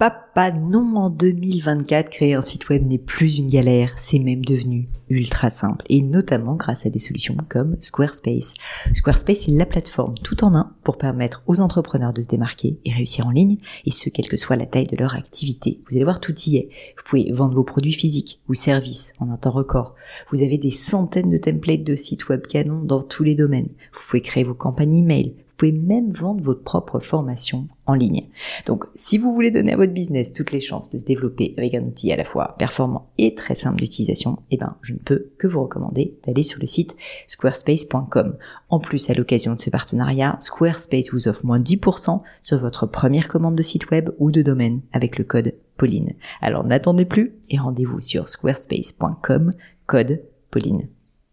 papa, non, en 2024, créer un site web n'est plus une galère, c'est même devenu ultra simple, et notamment grâce à des solutions comme Squarespace. Squarespace est la plateforme tout en un pour permettre aux entrepreneurs de se démarquer et réussir en ligne, et ce, quelle que soit la taille de leur activité. Vous allez voir, tout y est. Vous pouvez vendre vos produits physiques ou services en un temps record. Vous avez des centaines de templates de sites web canons dans tous les domaines. Vous pouvez créer vos campagnes email. Vous pouvez même vendre votre propre formation en ligne. Donc, si vous voulez donner à votre business toutes les chances de se développer avec un outil à la fois performant et très simple d'utilisation, je ne peux que vous recommander d'aller sur le site squarespace.com. En plus, à l'occasion de ce partenariat, Squarespace vous offre moins 10% sur votre première commande de site web ou de domaine avec le code Pauline. Alors, n'attendez plus et rendez-vous sur squarespace.com, code Pauline.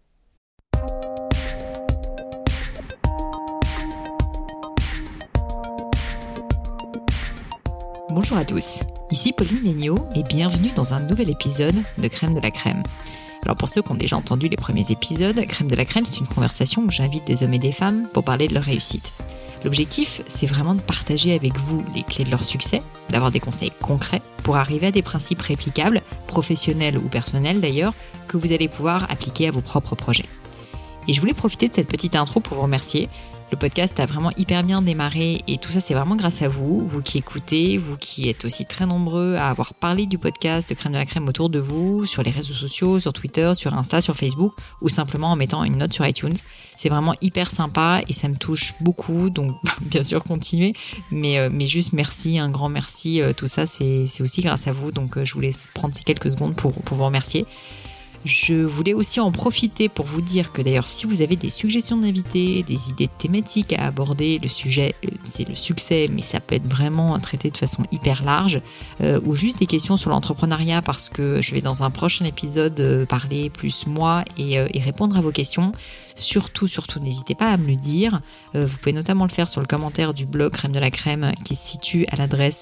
Bonjour à tous, ici Pauline Léniaud et bienvenue dans un nouvel épisode de Crème de la Crème. Alors pour ceux qui ont déjà entendu les premiers épisodes, Crème de la Crème, c'est une conversation où j'invite des hommes et des femmes pour parler de leur réussite. L'objectif, c'est vraiment de partager avec vous les clés de leur succès, d'avoir des conseils concrets pour arriver à des principes réplicables, professionnels ou personnels d'ailleurs, que vous allez pouvoir appliquer à vos propres projets. Et je voulais profiter de cette petite intro pour vous remercier. Le podcast a vraiment hyper bien démarré et tout ça, c'est vraiment grâce à vous, vous qui écoutez, vous qui êtes aussi très nombreux à avoir parlé du podcast de Crème de la Crème autour de vous, sur les réseaux sociaux, sur Twitter, sur Insta, sur Facebook ou simplement en mettant une note sur iTunes. C'est vraiment hyper sympa et ça me touche beaucoup, donc bien sûr continuez, mais juste merci, un grand merci, tout ça c'est aussi grâce à vous, donc je vous laisse prendre ces quelques secondes pour vous remercier. Je voulais aussi en profiter pour vous dire que d'ailleurs si vous avez des suggestions d'invités, des idées de thématiques à aborder, le sujet c'est le succès mais ça peut être vraiment traité de façon hyper large ou juste des questions sur l'entrepreneuriat parce que je vais dans un prochain épisode parler plus moi et répondre à vos questions. Surtout n'hésitez pas à me le dire. Vous pouvez notamment le faire sur le commentaire du blog Crème de la Crème qui se situe à l'adresse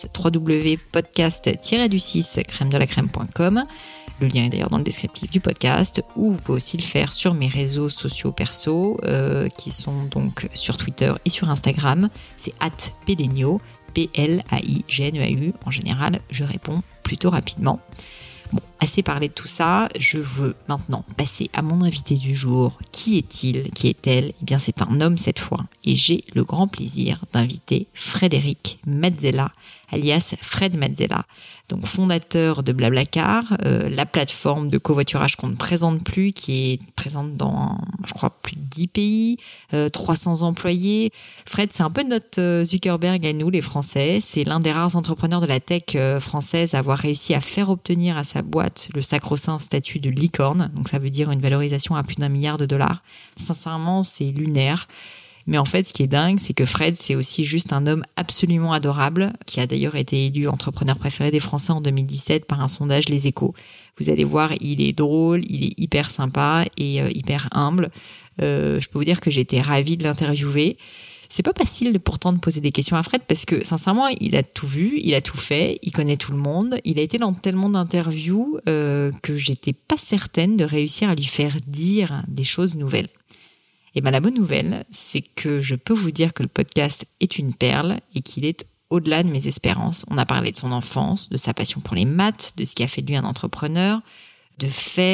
www.podcast-du6crèmedelacrème.com. Le lien est d'ailleurs dans le descriptif du podcast, ou vous pouvez aussi le faire sur mes réseaux sociaux perso, qui sont donc sur Twitter et sur Instagram. C'est @Pléniaud, P-L-A-I-G-N-E-A-U. En général, je réponds plutôt rapidement. Bon, assez parlé de tout ça, je veux maintenant passer à mon invité du jour. Qui est-il ? Qui est-elle ? Eh bien, c'est un homme cette fois. Et j'ai le grand plaisir d'inviter Frédéric Mazzella, alias Fred Mazzella, donc fondateur de Blablacar, la plateforme de covoiturage qu'on ne présente plus, qui est présente dans, je crois, plus de 10 pays, 300 employés. Fred, c'est un peu notre Zuckerberg à nous, les Français. C'est l'un des rares entrepreneurs de la tech française à avoir réussi à faire obtenir à sa boîte le sacro-saint statut de licorne. Donc ça veut dire une valorisation à plus d'1 milliard $. Sincèrement, c'est lunaire. Mais en fait, ce qui est dingue, c'est que Fred, c'est aussi juste un homme absolument adorable, qui a d'ailleurs été élu entrepreneur préféré des Français en 2017 par un sondage Les Échos. Vous allez voir, il est drôle, il est hyper sympa et hyper humble. Je peux vous dire que j'ai été ravie de l'interviewer. C'est pas facile pourtant de poser des questions à Fred parce que sincèrement, il a tout vu, il a tout fait, il connaît tout le monde. Il a été dans tellement d'interviews que j'étais pas certaine de réussir à lui faire dire des choses nouvelles. Et la bonne nouvelle, c'est que je peux vous dire que le podcast est une perle et qu'il est au-delà de mes espérances. On a parlé de son enfance, de sa passion pour les maths, de ce qui a fait de lui un entrepreneur, de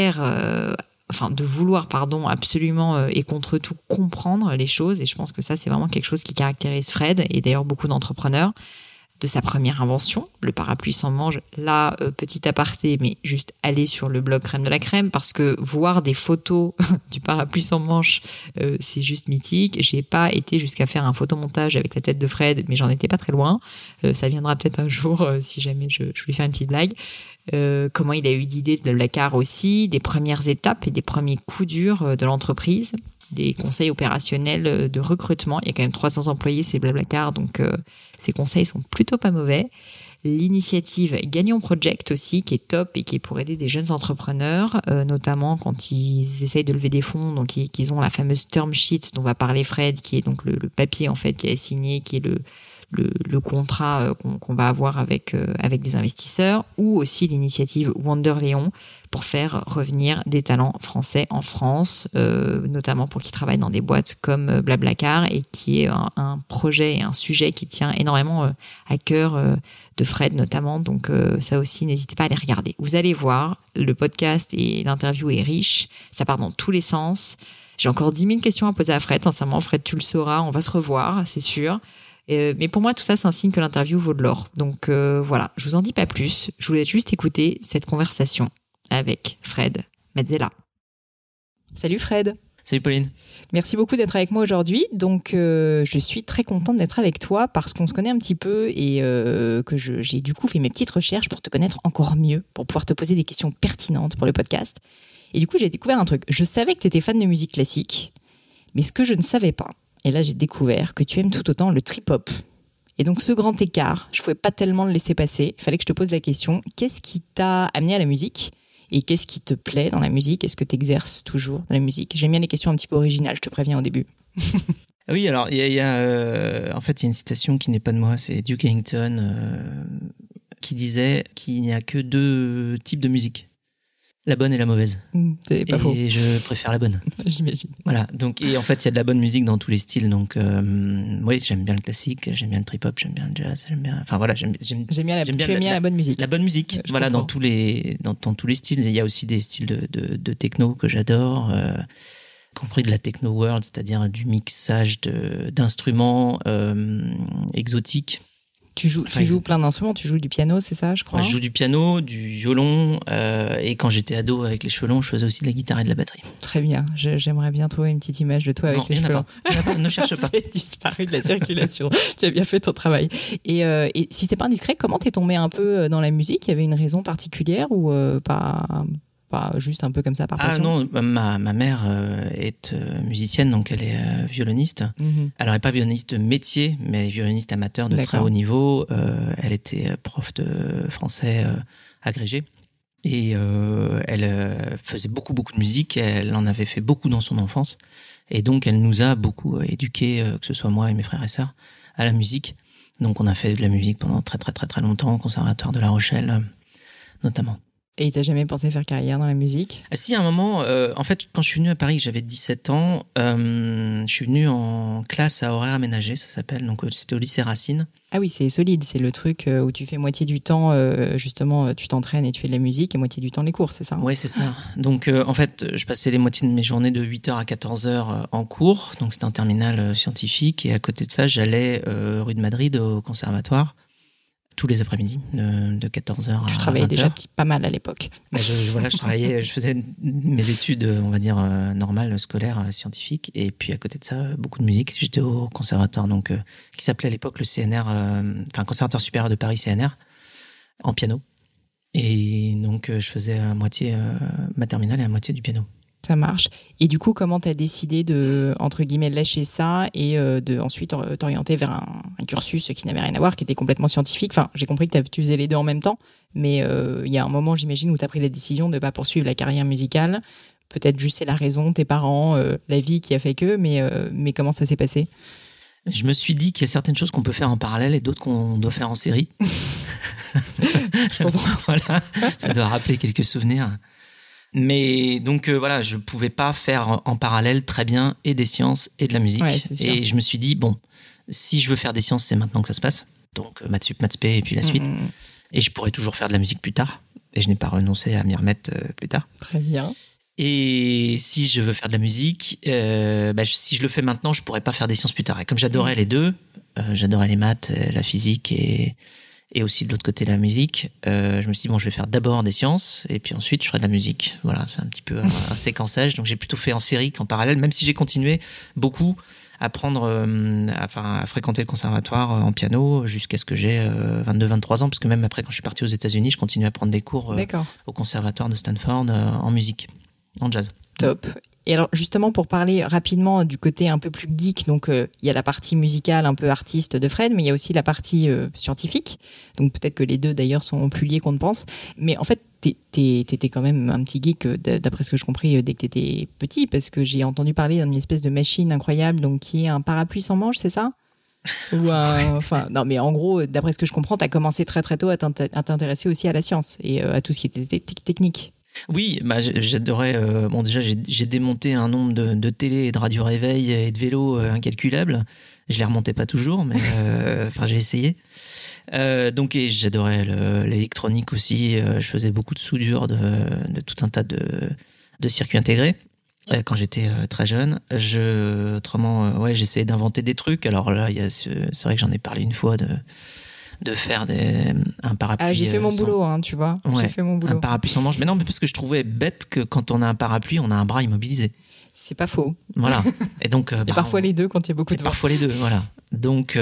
vouloir absolument et contre tout comprendre les choses. Et je pense que ça, c'est vraiment quelque chose qui caractérise Fred et d'ailleurs beaucoup d'entrepreneurs. De sa première invention, le parapluie sans manche. Là, petit aparté, mais juste aller sur le blog Crème de la Crème parce que voir des photos du parapluie sans manche, c'est juste mythique. J'ai pas été jusqu'à faire un photomontage avec la tête de Fred, mais j'en étais pas très loin. Ça viendra peut-être un jour si jamais je voulais faire une petite blague. Comment il a eu l'idée de Blablacar aussi, des premières étapes et des premiers coups durs de l'entreprise, des conseils opérationnels de recrutement. Il y a quand même 300 employés, c'est Blablacar, donc ces conseils sont plutôt pas mauvais. L'initiative Gagnons Project aussi, qui est top et qui est pour aider des jeunes entrepreneurs, notamment quand ils essayent de lever des fonds, donc qu'ils ont la fameuse term sheet dont va parler Fred, qui est donc le papier en fait qui est signé, qui est le le contrat qu'on va avoir avec des investisseurs, ou aussi l'initiative Wonder Léon pour faire revenir des talents français en France, notamment pour qu'ils travaillent dans des boîtes comme Blablacar, et qui est un projet et un sujet qui tient énormément à cœur de Fred notamment. Donc ça aussi, n'hésitez pas à les regarder. Vous allez voir, le podcast et l'interview est riche, ça part dans tous les sens. J'ai encore 10 000 questions à poser à Fred. Sincèrement, Fred, tu le sauras, on va se revoir, c'est sûr. Mais pour moi, tout ça, c'est un signe que l'interview vaut de l'or. Donc voilà, je vous en dis pas plus. Je voulais juste écouter cette conversation avec Fred Mezzella. Salut Fred. Salut Pauline. Merci beaucoup d'être avec moi aujourd'hui. Donc je suis très contente d'être avec toi parce qu'on se connaît un petit peu et que j'ai du coup fait mes petites recherches pour te connaître encore mieux, pour pouvoir te poser des questions pertinentes pour le podcast. Et du coup, j'ai découvert un truc. Je savais que tu étais fan de musique classique, mais ce que je ne savais pas, et là j'ai découvert que tu aimes tout autant le trip-hop. Et donc ce grand écart, je ne pouvais pas tellement le laisser passer. Il fallait que je te pose la question, qu'est-ce qui t'a amené à la musique ? Et qu'est-ce qui te plaît dans la musique ? Est-ce que tu exerces toujours dans la musique ? J'aime bien les questions un petit peu originales, je te préviens au début. Oui, alors il y a en fait il y a une citation qui n'est pas de moi, c'est Duke Ellington qui disait qu'il n'y a que 2 types de musique. La bonne et la mauvaise. C'est pas faux. Et je préfère la bonne. J'imagine. Voilà. Donc, et en fait, il y a de la bonne musique dans tous les styles. Donc, oui, j'aime bien le classique, j'aime bien le trip-hop, j'aime bien le jazz, enfin voilà, j'aime bien la bonne musique. La bonne musique. Voilà, dans tous les styles. Il y a aussi des styles de techno que j'adore, compris de la techno world, c'est-à-dire du mixage d'instruments exotiques. Tu joues plein d'instruments, tu joues du piano, c'est ça, je crois. Moi, je joue du piano, du violon, et quand j'étais ado avec les chevelons, je faisais aussi de la guitare et de la batterie. Très bien, j'aimerais bien trouver une petite image de toi avec les chevelons. Non, ne cherche pas. C'est disparu de la circulation. Tu as bien fait ton travail. Et si c'est pas indiscret, comment t'es tombé un peu dans la musique ? Il y avait une raison particulière ou pas juste un peu comme ça par passion ? Ah non, ma mère est musicienne, donc elle est violoniste. Mm-hmm. Alors elle n'est pas violoniste métier, mais elle est violoniste amateur de très haut niveau. Elle était prof de français agrégé. Et elle faisait beaucoup de musique. Elle en avait fait beaucoup dans son enfance. Et donc elle nous a beaucoup éduqués, que ce soit moi et mes frères et sœurs, à la musique. Donc on a fait de la musique pendant très longtemps, au Conservatoire de La Rochelle notamment. Et t'as jamais pensé faire carrière dans la musique ? Si, à un moment, en fait, quand je suis venu à Paris, j'avais 17 ans, je suis venu en classe à horaire aménagé, ça s'appelle, donc c'était au lycée Racine. Ah oui, c'est solide, c'est le truc où tu fais moitié du temps, justement, tu t'entraînes et tu fais de la musique, et moitié du temps les cours, c'est ça ? Oui, c'est ça. Donc, en fait, je passais les moitiés de mes journées de 8h à 14h en cours, donc c'était un terminal scientifique, et à côté de ça, j'allais rue de Madrid au conservatoire. Tous les après-midi, de 14h à 20h. Tu travaillais déjà pas mal à l'époque. Je travaillais, je faisais mes études, on va dire, normales, scolaires, scientifiques. Et puis, à côté de ça, beaucoup de musique. J'étais au conservatoire, donc, qui s'appelait à l'époque le CNR, Conservatoire supérieur de Paris, CNR, en piano. Et donc, je faisais à moitié ma terminale et à moitié du piano. Ça marche. Et du coup, comment t'as décidé de, entre guillemets, lâcher ça et de ensuite t'orienter vers un cursus qui n'avait rien à voir, qui était complètement scientifique ? Enfin, j'ai compris que tu faisais les deux en même temps, mais il y a un moment, j'imagine, où t'as pris la décision de pas poursuivre la carrière musicale. Peut-être juste c'est la raison, tes parents, la vie qui a fait que, mais comment ça s'est passé ? Je me suis dit qu'il y a certaines choses qu'on peut faire en parallèle et d'autres qu'on doit faire en série. Je comprends. Voilà, ça doit rappeler quelques souvenirs. Mais donc voilà, je pouvais pas faire en parallèle très bien et des sciences et de la musique. Ouais, c'est sûr. Et je me suis dit, bon, si je veux faire des sciences, c'est maintenant que ça se passe. Donc maths sup, maths spé et puis la suite. Et je pourrais toujours faire de la musique plus tard. Et je n'ai pas renoncé à m'y remettre plus tard. Très bien. Et si je veux faire de la musique, si je le fais maintenant, je pourrais pas faire des sciences plus tard. Et comme j'adorais les deux, j'adorais les maths, la physique et aussi de l'autre côté la musique, je me suis dit bon, je vais faire d'abord des sciences et puis ensuite je ferai de la musique. Voilà, c'est un petit peu un séquençage. Donc j'ai plutôt fait en série qu'en parallèle, même si j'ai continué beaucoup à à fréquenter le conservatoire en piano jusqu'à ce que j'ai 22-23 ans, parce que même après quand je suis parti aux États-Unis, je continuais à prendre des cours au conservatoire de Stanford en musique, en jazz. Top. Et alors justement, pour parler rapidement du côté un peu plus geek, donc il y a la partie musicale un peu artiste de Fred, mais il y a aussi la partie scientifique, donc peut-être que les deux d'ailleurs sont plus liés qu'on ne pense, mais en fait t'étais quand même un petit geek d'après ce que je compris dès que t'étais petit, parce que j'ai entendu parler d'une espèce de machine incroyable, donc qui est un parapluie sans manche, c'est ça ? Enfin, non, mais en gros, d'après ce que je comprends, tu as commencé très très tôt à t'intéresser aussi à la science et à tout ce qui était technique. Oui, j'adorais. Bon, déjà, j'ai démonté un nombre de télé et de radio réveil et de vélo incalculable. Je les remontais pas toujours, mais enfin, j'ai essayé. Donc, et j'adorais l'électronique aussi. Je faisais beaucoup de soudure de tout un tas de circuits intégrés. Quand j'étais très jeune, autrement, j'essayais d'inventer des trucs. Alors là, c'est vrai que j'en ai parlé une fois de faire un parapluie. Ah, j'ai fait mon boulot, tu vois. Ouais, j'ai fait mon boulot. Un parapluie sans manche. Mais non, mais parce que je trouvais bête que quand on a un parapluie, on a un bras immobilisé. C'est pas faux. Voilà. Et donc. Et parfois les deux quand il y a beaucoup de vent. Parfois les deux, voilà. Donc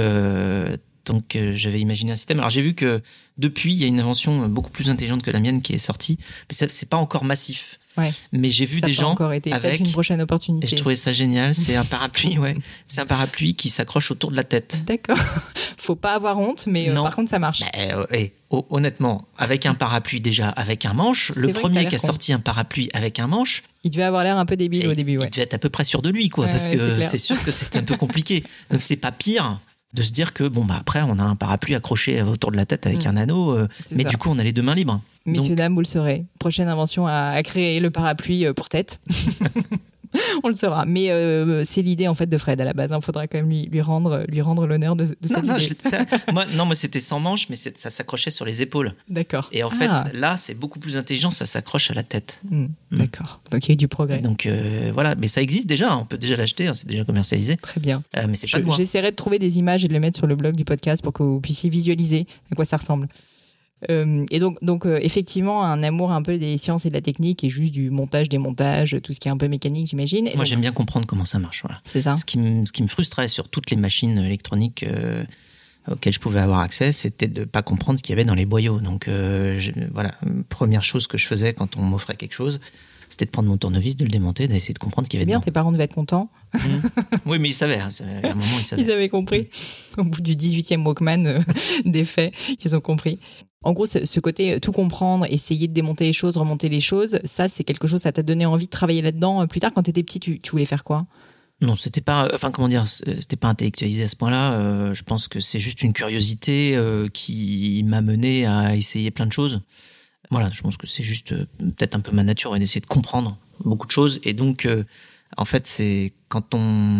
j'avais imaginé un système. Alors j'ai vu que depuis, il y a une invention beaucoup plus intelligente que la mienne qui est sortie. Mais c'est pas encore massif. Ouais. Mais j'ai vu des gens encore été avec une prochaine opportunité. Et je trouvais ça génial. C'est un parapluie, c'est un parapluie qui s'accroche autour de la tête. D'accord. Faut pas avoir honte, mais par contre ça marche. Honnêtement, avec un parapluie déjà, avec un manche, le premier qui a sorti un parapluie avec un manche, il devait avoir l'air un peu débile au début. Il devait être à peu près sûr de lui, parce que c'est sûr que c'était un peu compliqué. Donc c'est pas pire de se dire que après on a un parapluie accroché autour de la tête avec un anneau, mais du coup on a les deux mains libres. Messieurs, dames, vous le saurez. Prochaine invention à créer le parapluie pour tête. On le saura. Mais c'est l'idée en fait de Fred à la base. Il faudra quand même lui rendre l'honneur de cette idée. Moi, c'était sans manche, mais ça s'accrochait sur les épaules. D'accord. Et en fait, là, c'est beaucoup plus intelligent. Ça s'accroche à la tête. D'accord. Donc il y a eu du progrès. Donc voilà, mais ça existe déjà. On peut déjà l'acheter. C'est déjà commercialisé. Très bien. Mais c'est pas de moi. J'essaierai de trouver des images et de les mettre sur le blog du podcast pour que vous puissiez visualiser à quoi ça ressemble. Et donc effectivement un amour un peu des sciences et de la technique et juste du montage, démontage, tout ce qui est un peu mécanique, j'imagine. Moi, j'aime bien comprendre comment ça marche. Voilà. C'est ça. Ce qui me frustrait sur toutes les machines électroniques auxquelles je pouvais avoir accès, c'était de pas comprendre ce qu'il y avait dans les boyaux. Donc voilà, première chose que je faisais quand on m'offrait quelque chose, c'était de prendre mon tournevis, de le démonter, d'essayer de comprendre ce qu'il y avait dedans. C'est bien, tes parents devaient être contents. Oui, mais ils savaient. À un moment, ils savaient. Ils avaient compris. Au bout du 18e Walkman des faits, ils ont compris. En gros, ce côté tout comprendre, essayer de démonter les choses, remonter les choses, ça, c'est quelque chose, ça t'a donné envie de travailler là-dedans. Plus tard, quand t'étais petit, tu voulais faire quoi ? Non, c'était pas, c'était pas intellectualisé à ce point-là. Je pense que c'est juste une curiosité qui m'a mené à essayer plein de choses. Voilà, je pense que c'est juste peut-être un peu ma nature d'essayer de comprendre beaucoup de choses. Et donc, en fait, c'est quand on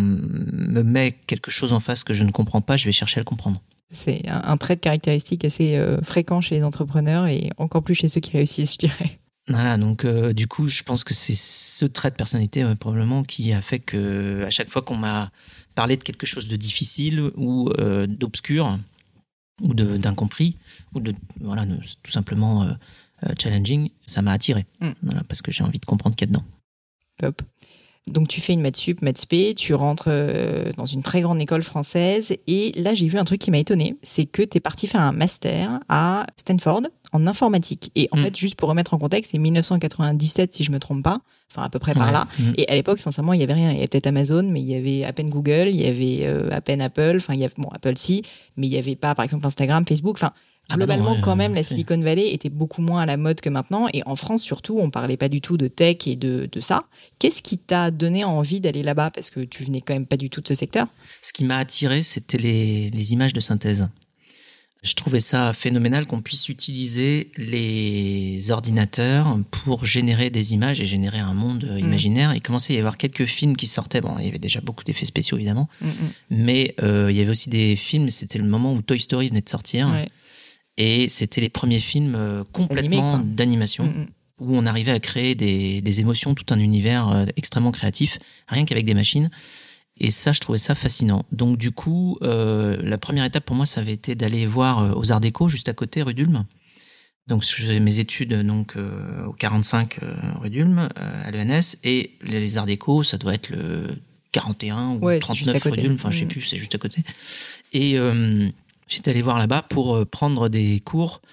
me met quelque chose en face que je ne comprends pas, je vais chercher à le comprendre. C'est un trait de caractéristique assez fréquent chez les entrepreneurs et encore plus chez ceux qui réussissent, je dirais. Voilà, donc du coup, je pense que c'est ce trait de personnalité probablement qui a fait que à chaque fois qu'on m'a parlé de quelque chose de difficile ou d'obscur ou d'incompris ou de tout simplement challenging, ça m'a attiré. Voilà, parce que j'ai envie de comprendre qu'il y a dedans. Top. Donc tu fais une maths sup, maths spé, tu rentres dans une très grande école française et là j'ai vu un truc qui m'a étonnée, c'est que tu es parti faire un master à Stanford en informatique. Et en fait, juste pour remettre en contexte, c'est 1997 si je me trompe pas, enfin à peu près par là. Et à l'époque, sincèrement, il y avait rien. Il y avait peut-être Amazon, mais il y avait à peine Google, il y avait à peine Apple, enfin il y avait Apple si, mais il y avait pas par exemple Instagram, Facebook, enfin globalement, quand même, la Silicon Valley était beaucoup moins à la mode que maintenant. Et en France, surtout, on parlait pas du tout de tech et de ça. Qu'est-ce qui t'a donné envie d'aller là-bas ? Parce que tu venais quand même pas du tout de ce secteur. Ce qui m'a attiré, c'était les images de synthèse. Je trouvais ça phénoménal qu'on puisse utiliser les ordinateurs pour générer des images et générer un monde imaginaire. Il commençait à y avoir quelques films qui sortaient. Bon, il y avait déjà beaucoup d'effets spéciaux, évidemment. Mais il y avait aussi des films. C'était le moment où Toy Story venait de sortir. Ouais. Et c'était les premiers films complètement d'animation où on arrivait à créer des émotions, tout un univers extrêmement créatif, rien qu'avec des machines. Et ça, je trouvais ça fascinant. Donc du coup, la première étape pour moi, ça avait été d'aller voir aux Arts Déco, juste à côté, rue d'Ulm. Donc je faisais mes études au 45 rue d'Ulm, à l'ENS. Et les Arts Déco, ça doit être le 41 ou 39 rue d'Ulm, enfin je sais plus, c'est juste à côté. Et j'étais allé voir là-bas pour prendre des cours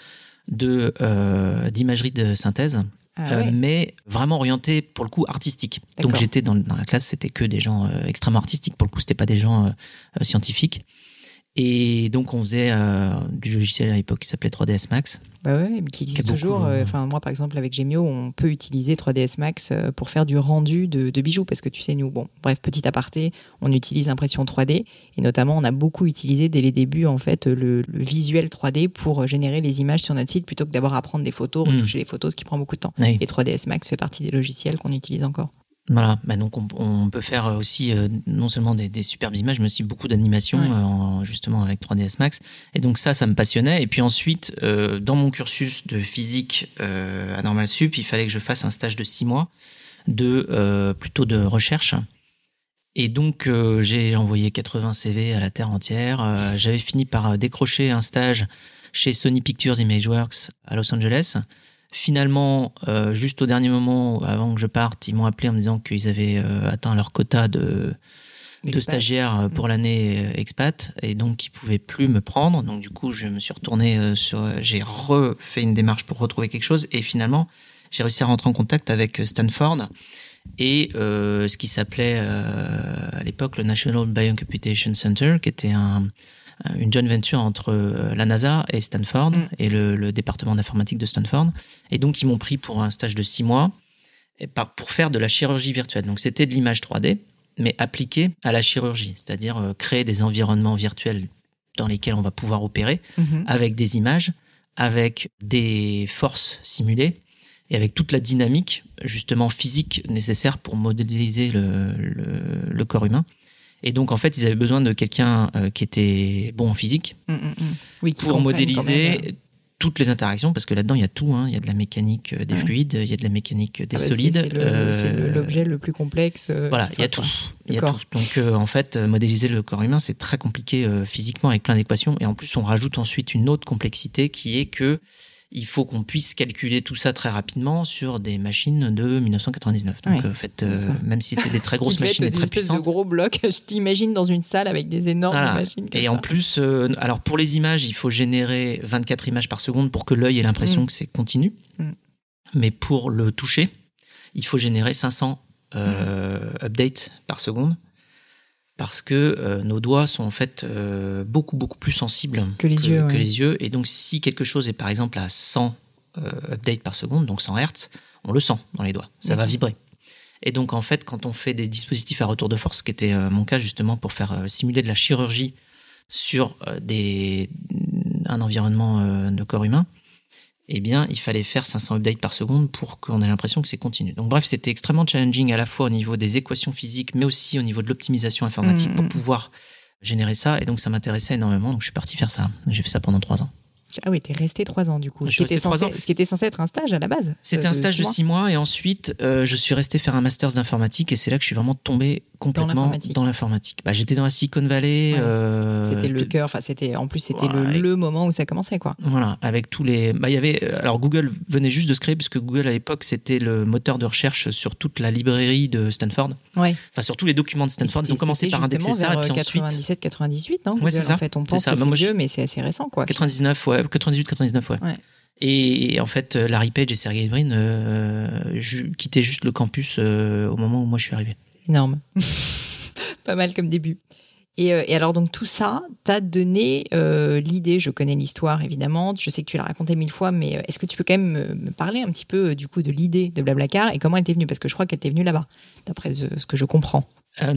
d'imagerie de synthèse, mais vraiment orientés pour le coup artistique. D'accord. Donc j'étais dans la classe, c'était que des gens extrêmement artistiques. Pour le coup, c'était pas des gens scientifiques. Et donc, on faisait du logiciel à l'époque qui s'appelait 3ds Max. Bah ouais, qui existe toujours. Moi, par exemple, avec Gemio, on peut utiliser 3ds Max pour faire du rendu de bijoux. Parce que tu sais, nous, petit aparté, on utilise l'impression 3D. Et notamment, on a beaucoup utilisé dès les débuts, en fait, le visuel 3D pour générer les images sur notre site plutôt que d'avoir à prendre des photos, retoucher les photos, ce qui prend beaucoup de temps. Oui. Et 3ds Max fait partie des logiciels qu'on utilise encore. Voilà, donc on peut faire aussi non seulement des superbes images, mais aussi beaucoup d'animations justement avec 3ds Max. Et donc ça me passionnait. Et puis ensuite, dans mon cursus de physique à Normal Sup, il fallait que je fasse un stage de 6 mois plutôt de recherche. Et donc j'ai envoyé 80 CV à la terre entière. J'avais fini par décrocher un stage chez Sony Pictures Imageworks à Los Angeles. Finalement, juste au dernier moment, avant que je parte, ils m'ont appelé en me disant qu'ils avaient atteint leur quota de stagiaires pour l'année expat, et donc ils pouvaient plus me prendre. Donc du coup, je me suis retourné j'ai refait une démarche pour retrouver quelque chose, et finalement, j'ai réussi à rentrer en contact avec Stanford et ce qui s'appelait à l'époque le National Biocomputation Center, qui était une joint venture entre la NASA et Stanford et le département d'informatique de Stanford. Et donc, ils m'ont pris pour un stage de 6 mois pour faire de la chirurgie virtuelle. Donc, c'était de l'image 3D, mais appliquée à la chirurgie, c'est-à-dire créer des environnements virtuels dans lesquels on va pouvoir opérer avec des images, avec des forces simulées et avec toute la dynamique, justement, physique nécessaire pour modéliser le corps humain. Et donc, en fait, ils avaient besoin de quelqu'un qui était bon en physique oui, pour modéliser toutes les interactions, parce que là-dedans, il y a tout. Il y a de la mécanique des fluides, il y a de la mécanique des solides. C'est l'objet le plus complexe. Voilà, il y a tout. Il y a tout. Donc, en fait, modéliser le corps humain, c'est très compliqué physiquement avec plein d'équations. Et en plus, on rajoute ensuite une autre complexité qui est que il faut qu'on puisse calculer tout ça très rapidement sur des machines de 1999. Donc, en fait, même si c'était des très grosses machines et très puissantes. De gros blocs, je t'imagine dans une salle avec des énormes machines. Et en plus, alors pour les images, il faut générer 24 images par seconde pour que l'œil ait l'impression que c'est continu. Mais pour le toucher, il faut générer 500 updates par seconde. Parce que nos doigts sont en fait beaucoup plus sensibles que les yeux. Et donc, si quelque chose est par exemple à 100 updates par seconde, donc 100 Hz, on le sent dans les doigts. Ça va vibrer. Et donc, en fait, quand on fait des dispositifs à retour de force, ce qui était mon cas justement pour faire simuler de la chirurgie sur un environnement de corps humain, eh bien, il fallait faire 500 updates par seconde pour qu'on ait l'impression que c'est continu. Donc bref, c'était extrêmement challenging à la fois au niveau des équations physiques, mais aussi au niveau de l'optimisation informatique pour pouvoir générer ça. Et donc, ça m'intéressait énormément. Donc, je suis parti faire ça. J'ai fait ça pendant 3 ans. Ah oui, t'es resté 3 ans du coup. Ce qui était censé être un stage à la base. C'était un stage de 6 mois et ensuite je suis resté faire un master d'informatique et c'est là que je suis vraiment tombé complètement dans l'informatique. J'étais dans la Silicon Valley. C'était le cœur. Enfin, c'était le moment où ça commençait quoi. Voilà, avec tous les. Il y avait. Alors Google venait juste de se créer puisque Google à l'époque c'était le moteur de recherche sur toute la librairie de Stanford. Ouais. Enfin sur tous les documents de Stanford. Ils ont commencé par indexer ça et puis ensuite. 97-98, non. Ouais, c'est ça. En fait, on pense que c'est vieux, mais c'est assez récent quoi. 99, ouais. 98-99, ouais. Et en fait, Larry Page et Sergey Brin quittaient juste le campus au moment où moi je suis arrivé. Énorme. Pas mal comme début. Et alors, donc, tout ça t'a donné l'idée. Je connais l'histoire, évidemment. Je sais que tu l'as raconté 1000 fois, mais est-ce que tu peux quand même me parler un petit peu, du coup, de l'idée de Blablacar et comment elle t'est venue? Parce que je crois qu'elle t'est venue là-bas, d'après ce que je comprends.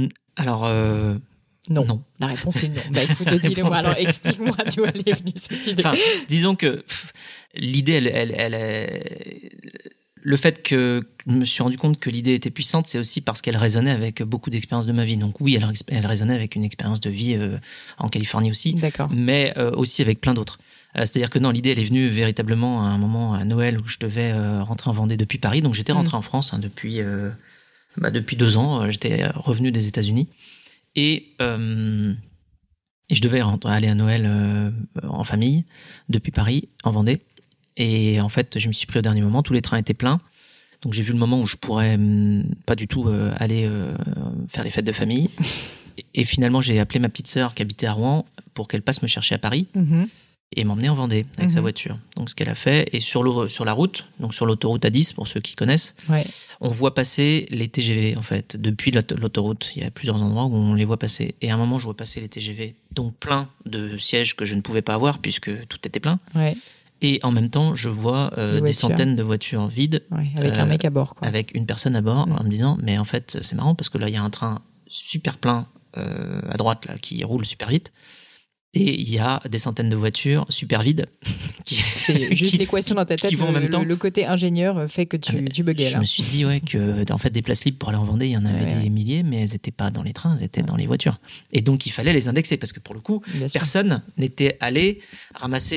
Non. La réponse est non. Écoute, dis-le-moi. Alors, explique-moi d'où elle est venue, cette idée. Enfin, disons que l'idée, le fait que je me suis rendu compte que l'idée était puissante, c'est aussi parce qu'elle résonnait avec beaucoup d'expériences de ma vie. Donc oui, elle résonnait avec une expérience de vie en Californie aussi, mais aussi avec plein d'autres. C'est-à-dire que non, l'idée, elle est venue véritablement à un moment, à Noël, où je devais rentrer en Vendée depuis Paris. Donc j'étais rentré en France depuis 2 ans. J'étais revenu des États-Unis. Et je devais aller à Noël en famille depuis Paris, en Vendée. Et en fait, je me suis pris au dernier moment. Tous les trains étaient pleins. Donc j'ai vu le moment où je pourrais pas du tout aller faire les fêtes de famille. Et finalement, j'ai appelé ma petite sœur qui habitait à Rouen pour qu'elle passe me chercher à Paris. et m'emmener en Vendée avec sa voiture. Donc ce qu'elle a fait, et sur la route, donc sur l'autoroute A10 pour ceux qui connaissent, on voit passer les TGV en fait depuis l'autoroute. Il y a plusieurs endroits où on les voit passer. Et à un moment, je vois passer les TGV, donc plein de sièges que je ne pouvais pas avoir puisque tout était plein. Ouais. Et en même temps, je vois des centaines de voitures vides, avec un mec à bord, quoi. Avec une personne à bord, en me disant, mais en fait, c'est marrant parce que là, il y a un train super plein à droite là qui roule super vite. Et il y a des centaines de voitures super vides. C'est juste l'équation dans ta tête. Qui vont en même temps. Le côté ingénieur fait que tu buguais. Je me suis dit que en fait des places libres pour aller en Vendée, il y en avait des milliers, mais elles n'étaient pas dans les trains, elles étaient dans les voitures. Et donc il fallait les indexer parce que pour le coup, personne n'était allé ramasser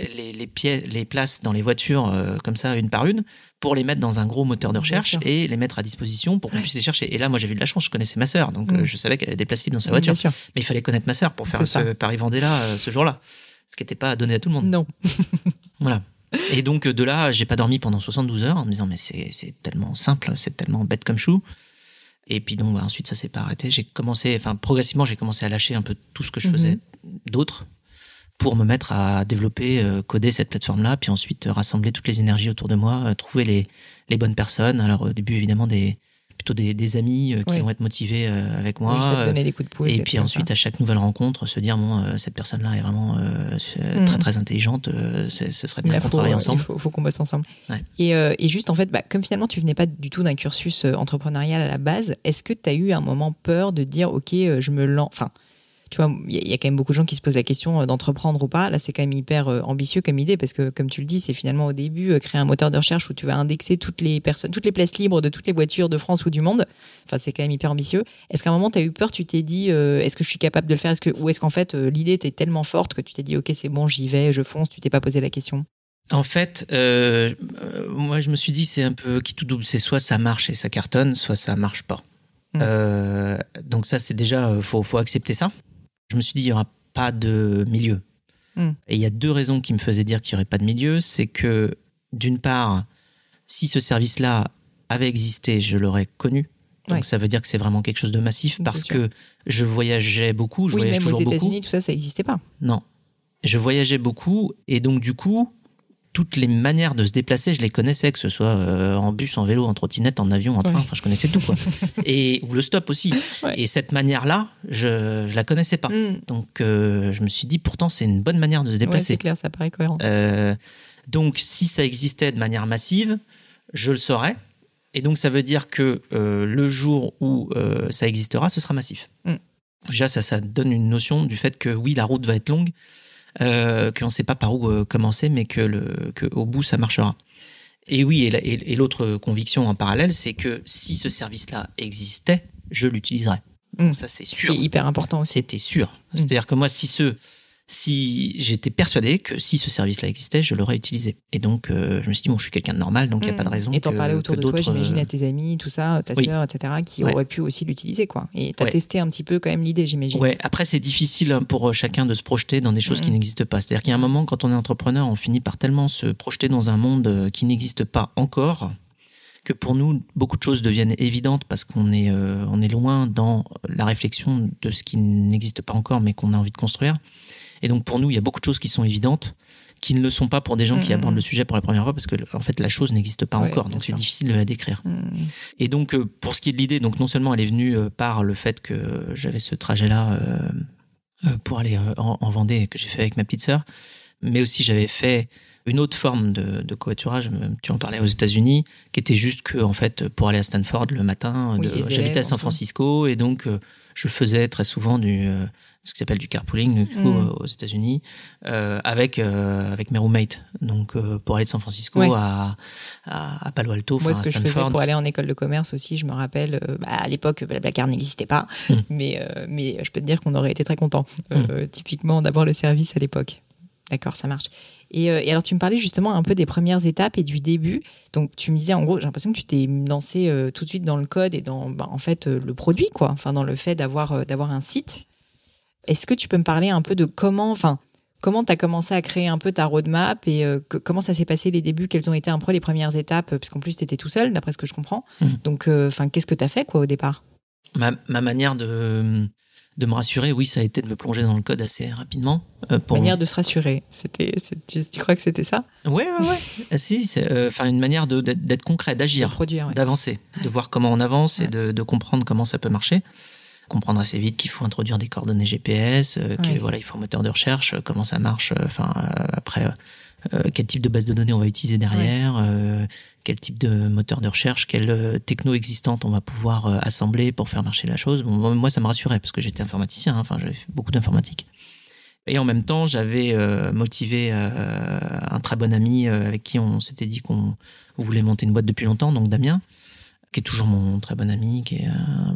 les places dans les voitures comme ça une par une pour les mettre dans un gros moteur de recherche et les mettre à disposition pour qu'on puisse les chercher. Et là, moi, j'ai eu de la chance, je connaissais ma sœur, donc je savais qu'elle avait des places libres dans sa voiture. Mais il fallait connaître ma sœur pour faire ce Paris-Vendée-là ce jour-là. Ce qui n'était pas donné à tout le monde. Non. Voilà. Et donc, de là, j'ai pas dormi pendant 72 heures en me disant, mais c'est tellement simple, c'est tellement bête comme chou. Et puis donc, ensuite, ça s'est pas arrêté. Progressivement, j'ai commencé à lâcher un peu tout ce que je faisais d'autre pour me mettre à développer, coder cette plateforme-là, puis ensuite rassembler toutes les énergies autour de moi, trouver les bonnes personnes. Alors au début, évidemment, plutôt des amis qui vont être motivés avec moi. Juste à te donner des coups de pouce. Et puis ensuite, à chaque nouvelle rencontre, se dire, cette personne-là est vraiment très très intelligente, ce serait bien qu'on travaille ensemble. Il faut qu'on bosse ensemble. Ouais. Et juste, en fait, comme finalement, tu venais pas du tout d'un cursus entrepreneurial à la base, est-ce que tu as eu un moment peur de dire, OK, je me lance... Enfin, tu vois, il y a quand même beaucoup de gens qui se posent la question d'entreprendre ou pas. Là, c'est quand même hyper ambitieux comme idée parce que, comme tu le dis, c'est finalement au début créer un moteur de recherche où tu vas indexer toutes les places libres de toutes les voitures de France ou du monde. Enfin, c'est quand même hyper ambitieux. Est-ce qu'à un moment, tu as eu peur, tu t'es dit, est-ce que je suis capable de le faire, ou est-ce qu'en fait, l'idée était tellement forte que tu t'es dit, OK, c'est bon, j'y vais, je fonce, tu t'es pas posé la question? En fait, moi, je me suis dit, c'est un peu qui tout double. C'est soit ça marche et ça cartonne, soit ça marche pas. Donc ça, c'est déjà, faut accepter ça. Je me suis dit, il n'y aura pas de milieu. Et il y a deux raisons qui me faisaient dire qu'il n'y aurait pas de milieu. C'est que, d'une part, si ce service-là avait existé, je l'aurais connu. Donc ça veut dire que c'est vraiment quelque chose de massif parce que je voyageais beaucoup, je voyage toujours beaucoup. Même aux États-Unis, tout ça n'existait pas. Non. Je voyageais beaucoup et donc du coup, toutes les manières de se déplacer, je les connaissais, que ce soit en bus, en vélo, en trottinette, en avion, en train, enfin je connaissais tout quoi. Ou le stop aussi. Et cette manière-là, je la connaissais pas. Donc je me suis dit pourtant c'est une bonne manière de se déplacer. C'est clair, ça paraît cohérent. Donc si ça existait de manière massive, je le saurais. Et donc ça veut dire que le jour où ça existera, ce sera massif. Déjà ça donne une notion du fait que oui, la route va être longue. Qu'on ne sait pas par où commencer, mais que au bout ça marchera. Et oui, et l'autre conviction en parallèle, c'est que si ce service-là existait, je l'utiliserais. Ça c'est sûr. C'est hyper important aussi. C'était sûr. C'est-à-dire que moi, si j'étais persuadé que si ce service-là existait, je l'aurais utilisé. Et donc, je me suis dit, bon, je suis quelqu'un de normal, donc il n'y a pas de raison. Et t'en parlais autour de toi, j'imagine, à tes amis, tout ça, ta sœur, etc., qui auraient pu aussi l'utiliser, quoi. Et t'as testé un petit peu quand même l'idée, j'imagine. Ouais, après, c'est difficile pour chacun de se projeter dans des choses qui n'existent pas. C'est-à-dire qu'il y a un moment, quand on est entrepreneur, on finit par tellement se projeter dans un monde qui n'existe pas encore, que pour nous, beaucoup de choses deviennent évidentes parce qu'on est loin dans la réflexion de ce qui n'existe pas encore, mais qu'on a envie de construire. Et donc pour nous, il y a beaucoup de choses qui sont évidentes, qui ne le sont pas pour des gens qui abordent le sujet pour la première fois, parce que en fait la chose n'existe pas encore, donc c'est difficile de la décrire. Et donc pour ce qui est de l'idée, donc non seulement elle est venue par le fait que j'avais ce trajet-là pour aller en Vendée et que j'ai fait avec ma petite sœur, mais aussi j'avais fait une autre forme de covoiturage, tu en parlais aux États-Unis, qui était juste que en fait pour aller à Stanford le matin, j'habitais à San Francisco et donc je faisais très souvent ce qui s'appelle du carpooling aux États-Unis avec mes roommates. Donc pour aller de San Francisco à Palo Alto, moi ce que je faisais pour aller en école de commerce aussi, je me rappelle à l'époque Blablacar n'existait pas, mais je peux te dire qu'on aurait été très contents typiquement d'avoir le service à l'époque. D'accord, ça marche. Et alors tu me parlais justement un peu des premières étapes et du début. Donc tu me disais en gros, j'ai l'impression que tu t'es lancé tout de suite dans le code et dans en fait le produit quoi, enfin dans le fait d'avoir un site. Est-ce que tu peux me parler un peu de comment tu as commencé à créer un peu ta roadmap et comment ça s'est passé les débuts, quelles ont été un peu les premières étapes, parce qu'en plus tu étais tout seul d'après ce que je comprends. Donc qu'est-ce que tu as fait quoi au départ? Ma manière de De me rassurer, oui, ça a été de me plonger dans le code assez rapidement. Manière de se rassurer. Tu crois que c'était ça? Ouais. Ah, si, une manière d'être concret, d'agir, de produire, ouais. D'avancer, de voir comment on avance et de comprendre comment ça peut marcher. Comprendre assez vite qu'il faut introduire des coordonnées GPS, il faut un moteur de recherche, comment ça marche. Après, quel type de base de données on va utiliser derrière, quel type de moteur de recherche, quelle techno existante on va pouvoir assembler pour faire marcher la chose. Bon, moi, ça me rassurait parce que j'étais informaticien, j'avais fait beaucoup d'informatique. Et en même temps, j'avais motivé un très bon ami avec qui on s'était dit qu'on voulait monter une boîte depuis longtemps, donc Damien, qui est toujours mon très bon ami, qui est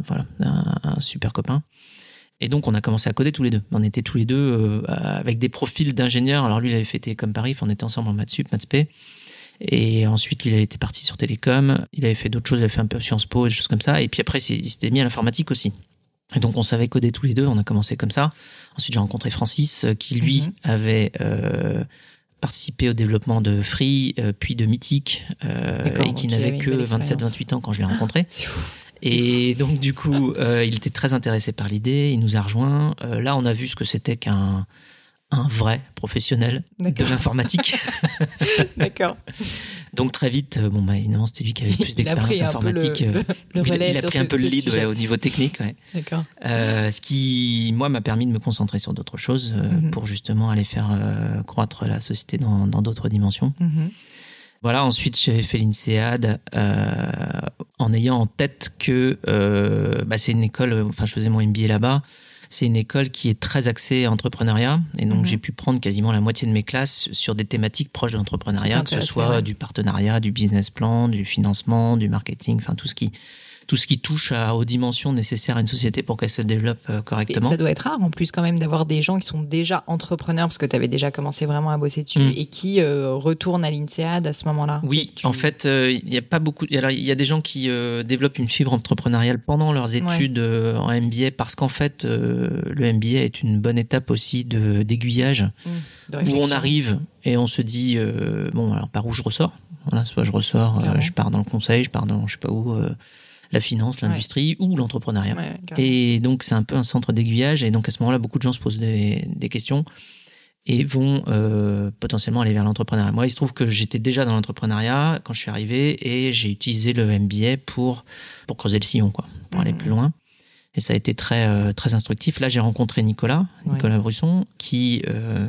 un super copain. Et donc, on a commencé à coder tous les deux. On était tous les deux avec des profils d'ingénieurs. Alors, lui, il avait fait Télécom Paris. On était ensemble en maths sup, maths spé. Et ensuite, lui, il était parti sur Télécom. Il avait fait d'autres choses. Il avait fait un peu Sciences Po et des choses comme ça. Et puis après, il s'était mis à l'informatique aussi. Et donc, on savait coder tous les deux. On a commencé comme ça. Ensuite, j'ai rencontré Francis, qui, lui, avait participé au développement de Free, puis de Mythic, et qui n'avait que 27-28 ans quand je l'ai rencontré. C'est fou. Et donc, du coup, il était très intéressé par l'idée, il nous a rejoints. Là, on a vu ce que c'était qu'un vrai professionnel de l'informatique. D'accord. Donc, très vite, évidemment, c'était lui qui avait plus d'expérience informatique. Le relais il a pris un peu le lead au niveau technique. Ouais. D'accord. Ce qui, moi, m'a permis de me concentrer sur d'autres choses pour justement aller faire croître la société dans d'autres dimensions. Voilà, ensuite j'avais fait l'INSEAD en ayant en tête que c'est une école, je faisais mon MBA là-bas, c'est une école qui est très axée entrepreneuriat et donc j'ai pu prendre quasiment la moitié de mes classes sur des thématiques proches de l'entrepreneuriat, que ce soit du partenariat, du business plan, du financement, du marketing, tout ce qui touche aux dimensions nécessaires à une société pour qu'elle se développe correctement. Et ça doit être rare en plus quand même d'avoir des gens qui sont déjà entrepreneurs parce que tu avais déjà commencé vraiment à bosser dessus et qui retournent à l'INSEAD à ce moment-là. Oui, en fait, il y a pas beaucoup. Alors, il y a des gens qui développent une fibre entrepreneuriale pendant leurs études en MBA parce qu'en fait, le MBA est une bonne étape aussi d'aiguillage où on arrive et on se dit alors par où je ressors. Voilà, soit je ressors, je pars dans le conseil, je pars dans je sais pas où. La finance, l'industrie ou l'entrepreneuriat. Et donc, c'est un peu un centre d'aiguillage. Et donc, à ce moment-là, beaucoup de gens se posent des questions et vont potentiellement aller vers l'entrepreneuriat. Moi, il se trouve que j'étais déjà dans l'entrepreneuriat quand je suis arrivé et j'ai utilisé le MBA pour creuser le sillon, pour aller plus loin. Et ça a été très, très instructif. Là, j'ai rencontré Nicolas Brusson, qui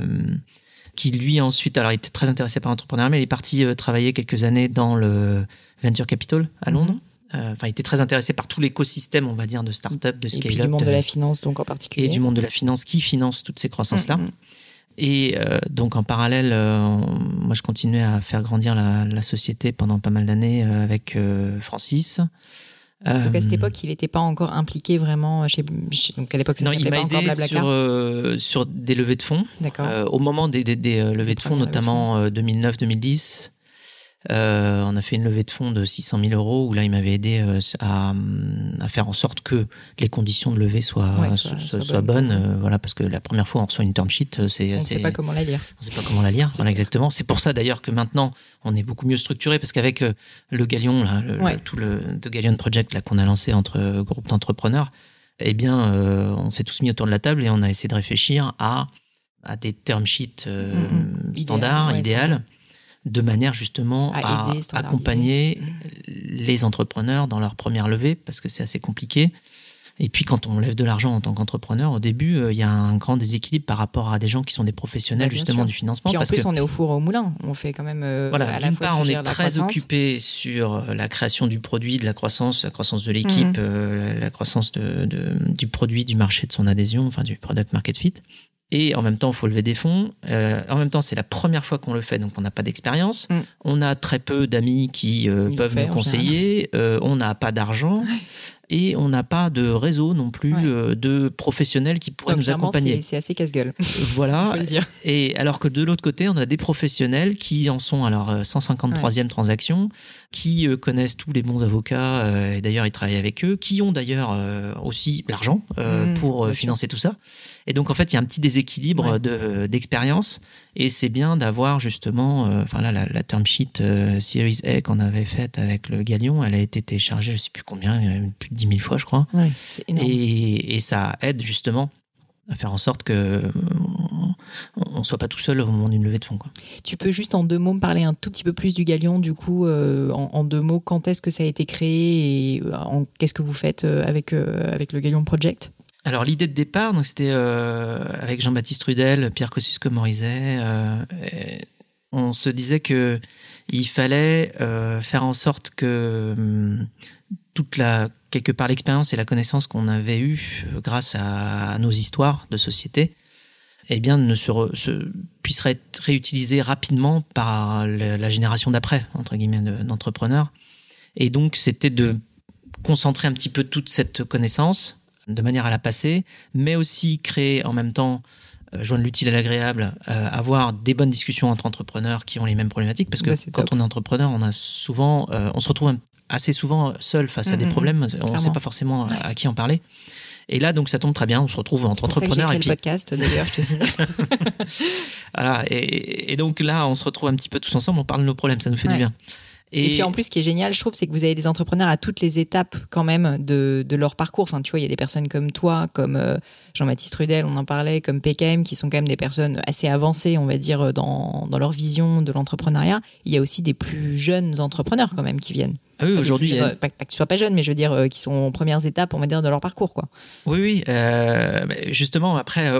lui, ensuite, alors, il était très intéressé par l'entrepreneuriat, mais il est parti travailler quelques années dans le Venture Capital à Londres. Il était très intéressé par tout l'écosystème, on va dire, de start-up, de scale-up. Et puis du monde de la finance, donc en particulier. Et du monde de la finance qui finance toutes ces croissances-là. Et donc, en parallèle, moi, je continuais à faire grandir la société pendant pas mal d'années avec Francis. Donc, à cette époque, il n'était pas encore impliqué vraiment donc, à l'époque, ça s'appelait pas encore Blablacar. Non, il m'a aidé sur des levées de fonds. D'accord. Au moment des levées de fonds, notamment 2009-2010. On a fait une levée de fonds de 600 000 euros où là il m'avait aidé à faire en sorte que les conditions de levée soient bonnes. Voilà, parce que la première fois on reçoit une term sheet, on sait pas comment la lire. On sait pas comment la lire. Voilà, exactement. C'est pour ça d'ailleurs que maintenant on est beaucoup mieux structuré parce qu'avec le Galion, là, le Galion Project là qu'on a lancé entre groupes d'entrepreneurs, eh bien on s'est tous mis autour de la table et on a essayé de réfléchir à des term sheets standards, idéales. De manière justement à accompagner les entrepreneurs dans leur première levée, parce que c'est assez compliqué. Et puis quand on lève de l'argent en tant qu'entrepreneur, au début, il y a un grand déséquilibre par rapport à des gens qui sont des professionnels justement du financement. Puis en plus, on est au four et au moulin. On fait quand même d'une part, on est très occupé sur la création du produit, de la croissance de l'équipe, la croissance du produit, du marché, de son adhésion, du product market fit. Et en même temps, il faut lever des fonds. En même temps, c'est la première fois qu'on le fait, donc on n'a pas d'expérience. On a très peu d'amis qui peuvent nous conseiller. On n'a pas d'argent. Et on n'a pas de réseau non plus de professionnels qui pourraient nous accompagner. C'est assez casse-gueule. Voilà. Faut le dire. Et alors que de l'autre côté, on a des professionnels qui en sont à leur 153e transaction, qui connaissent tous les bons avocats, et d'ailleurs ils travaillent avec eux, qui ont d'ailleurs aussi l'argent pour financer tout ça. Et donc en fait, il y a un petit déséquilibre déséquilibre d'expérience. Et c'est bien d'avoir justement, la term sheet Series A qu'on avait faite avec le Galion, elle a été téléchargée, je sais plus combien, plus de 10 000 fois, je crois. Oui, c'est énorme. Et ça aide justement à faire en sorte que on soit pas tout seul au moment d'une levée de fonds, quoi. Tu peux juste en 2 mots me parler un tout petit peu plus du Galion, du coup, en 2 mots, quand est-ce que ça a été créé et qu'est-ce que vous faites avec le Galion Project? Alors l'idée de départ, donc c'était avec Jean-Baptiste Rudel, Pierre Kosciusko-Morizet, on se disait que il fallait faire en sorte que quelque part l'expérience et la connaissance qu'on avait eue grâce à nos histoires de société, eh bien puisse être réutilisée rapidement par la génération d'après, entre guillemets, d'entrepreneurs. Et donc c'était de concentrer un petit peu toute cette connaissance de manière à la passer, mais aussi créer en même temps, joindre l'utile à l'agréable, avoir des bonnes discussions entre entrepreneurs qui ont les mêmes problématiques, parce que quand on est entrepreneur, on se retrouve assez souvent seul face à des problèmes, on ne sait pas forcément à qui en parler. Et là, donc, ça tombe très bien, on se retrouve entre entrepreneurs. C'est pour ça que j'ai créé le podcast, d'ailleurs, je te signale. Voilà, et donc là, on se retrouve un petit peu tous ensemble, on parle de nos problèmes, ça nous fait du bien. Et puis en plus, ce qui est génial, je trouve, c'est que vous avez des entrepreneurs à toutes les étapes quand même de leur parcours. Enfin, tu vois, il y a des personnes comme toi, comme Jean-Baptiste Rudel, on en parlait, comme PKM, qui sont quand même des personnes assez avancées, on va dire, dans leur vision de l'entrepreneuriat. Il y a aussi des plus jeunes entrepreneurs quand même qui viennent. Ah oui, aujourd'hui, pas que tu sois pas jeune, mais je veux dire qui sont en premières étapes, on va dire, de leur parcours, quoi. Oui. Justement, après,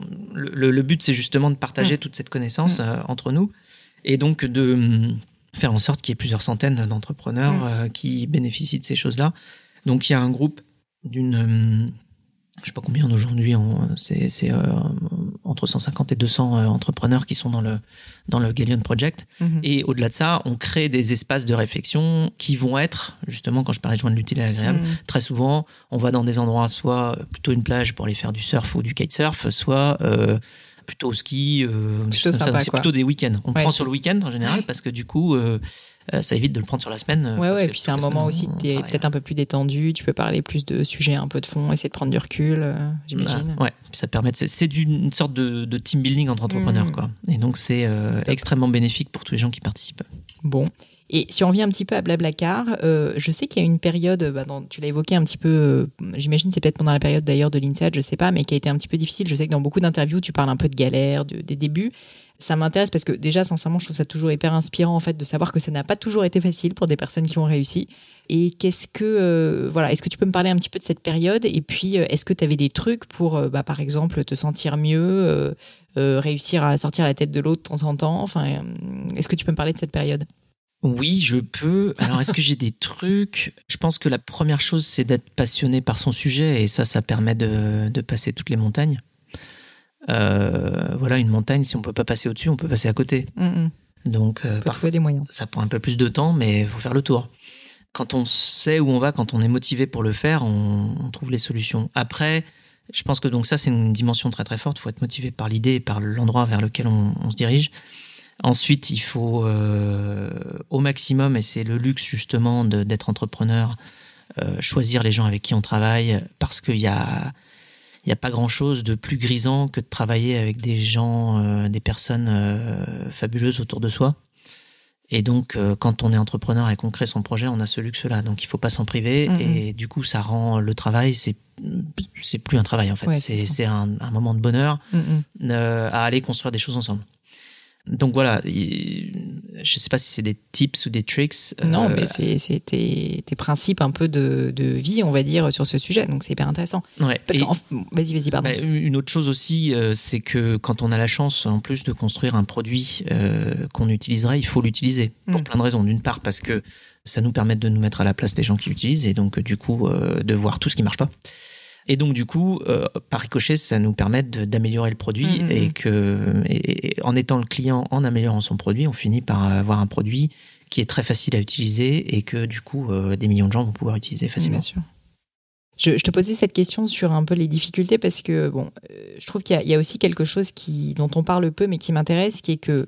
le but, c'est justement de partager toute cette connaissance entre nous, et donc de faire en sorte qu'il y ait plusieurs centaines d'entrepreneurs qui bénéficient de ces choses-là. Donc il y a un groupe d'une, je sais pas combien aujourd'hui, c'est entre 150 et 200 entrepreneurs qui sont dans le Galion Project. Et au-delà de ça, on crée des espaces de réflexion qui vont être, justement, quand je parlais de joindre l'utile à l'agréable, très souvent, on va dans des endroits, soit plutôt une plage pour aller faire du surf ou du kitesurf, soit plutôt au ski, c'est plutôt des week-ends. On prend sur le week-end en général parce que du coup, ça évite de le prendre sur la semaine. Et puis c'est un moment aussi où tu es peut-être un peu plus détendu, tu peux parler plus de sujets un peu de fond, essayer de prendre du recul, j'imagine. Ça permet c'est une sorte de team building entre entrepreneurs, quoi. Et donc c'est extrêmement bénéfique pour tous les gens qui participent. Bon. Et si on revient un petit peu à Blablacar, je sais qu'il y a une période, tu l'as évoqué un petit peu, j'imagine c'est peut-être pendant la période d'ailleurs de l'INSEAD, je sais pas, mais qui a été un petit peu difficile. Je sais que dans beaucoup d'interviews, tu parles un peu de galère, des débuts. Ça m'intéresse parce que déjà, sincèrement, je trouve ça toujours hyper inspirant en fait de savoir que ça n'a pas toujours été facile pour des personnes qui ont réussi. Et est-ce que tu peux me parler un petit peu de cette période? Et puis, est-ce que tu avais des trucs pour, par exemple, te sentir mieux, réussir à sortir la tête de l'eau de temps en temps? Enfin, est-ce que tu peux me parler de cette période? Oui, je peux. Alors, est-ce que j'ai des trucs? Je pense que la première chose, c'est d'être passionné par son sujet, et ça permet de passer toutes les montagnes. Une montagne, si on peut pas passer au-dessus, on peut passer à côté. Donc, faut trouver des moyens. Ça prend un peu plus de temps, mais il faut faire le tour. Quand on sait où on va, quand on est motivé pour le faire, on trouve les solutions. Après, je pense que donc ça, c'est une dimension très très forte. Il faut être motivé par l'idée et par l'endroit vers lequel on se dirige. Ensuite, il faut au maximum, et c'est le luxe justement d'être entrepreneur, choisir les gens avec qui on travaille, parce qu'il y a pas grand-chose de plus grisant que de travailler avec des gens, des personnes fabuleuses autour de soi. Et donc, quand on est entrepreneur et qu'on crée son projet, on a ce luxe-là. Donc, il faut pas s'en priver. Et du coup, ça rend le travail, c'est plus un travail en fait. C'est un moment de bonheur à aller construire des choses ensemble. Donc voilà, je sais pas si c'est des tips ou des tricks. Non, mais c'est tes principes un peu de vie, on va dire, sur ce sujet. Donc c'est hyper intéressant. Ouais. Vas-y, pardon. Une autre chose aussi, c'est que quand on a la chance, en plus de construire un produit qu'on utiliserait, il faut l'utiliser pour plein de raisons. D'une part, parce que ça nous permet de nous mettre à la place des gens qui l'utilisent, et donc du coup de voir tout ce qui marche pas. Et donc du coup, par ricochet, ça nous permet d'améliorer le produit, et en étant le client, en améliorant son produit, on finit par avoir un produit qui est très facile à utiliser, et que du coup, des millions de gens vont pouvoir utiliser facilement. Bien sûr. Je te posais cette question sur un peu les difficultés parce que je trouve qu'il y a aussi quelque chose dont on parle peu mais qui m'intéresse, qui est que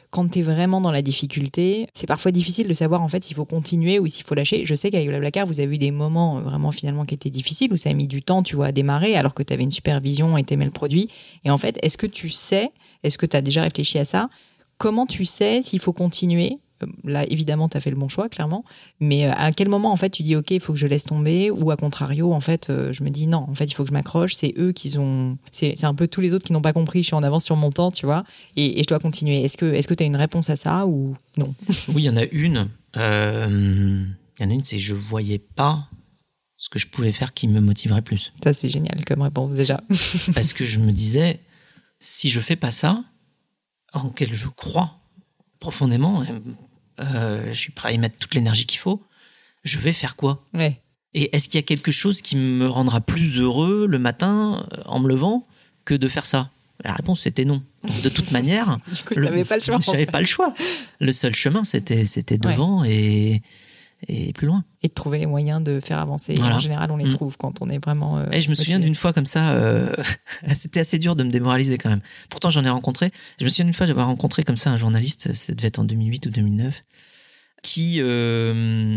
quand t'es vraiment dans la difficulté, c'est parfois difficile de savoir en fait s'il faut continuer ou s'il faut lâcher. Je sais qu'avec BlaBlaCar, vous avez eu des moments vraiment finalement qui étaient difficiles, où ça a mis du temps, tu vois, à démarrer, alors que t'avais une super vision et t'aimais le produit. Et en fait, est-ce que t'as déjà réfléchi à ça? Comment tu sais s'il faut continuer? Là, évidemment, tu as fait le bon choix, clairement. Mais à quel moment, en fait, tu dis, OK, il faut que je laisse tomber? Ou à contrario, en fait, je me dis, non, en fait, il faut que je m'accroche. C'est eux qui ont... C'est un peu tous les autres qui n'ont pas compris. Je suis en avance sur mon temps, tu vois. Et je dois continuer. Est-ce que tu as une réponse à ça ou non? Oui, il y en a une. Il y en a une, c'est je voyais pas ce que je pouvais faire qui me motiverait plus. Ça, c'est génial comme réponse, déjà. Parce que je me disais, si je fais pas ça, en lequel je crois profondément, je suis prêt à y mettre toute l'énergie qu'il faut, je vais faire quoi? Ouais. Et est-ce qu'il y a quelque chose qui me rendra plus heureux le matin en me levant que de faire ça? La réponse c'était non. Donc, de toute manière, du coup, t'avais pas le choix. J'avais pas le choix. Le seul chemin c'était devant et plus loin. Et de trouver les moyens de faire avancer. Voilà. En général, on les trouve quand on est vraiment. Et je me souviens d'une fois comme ça, c'était assez dur de me démoraliser quand même. Pourtant, j'en ai rencontré. Je me souviens d'une fois d'avoir rencontré comme ça un journaliste, ça devait être en 2008 ou 2009, qui alors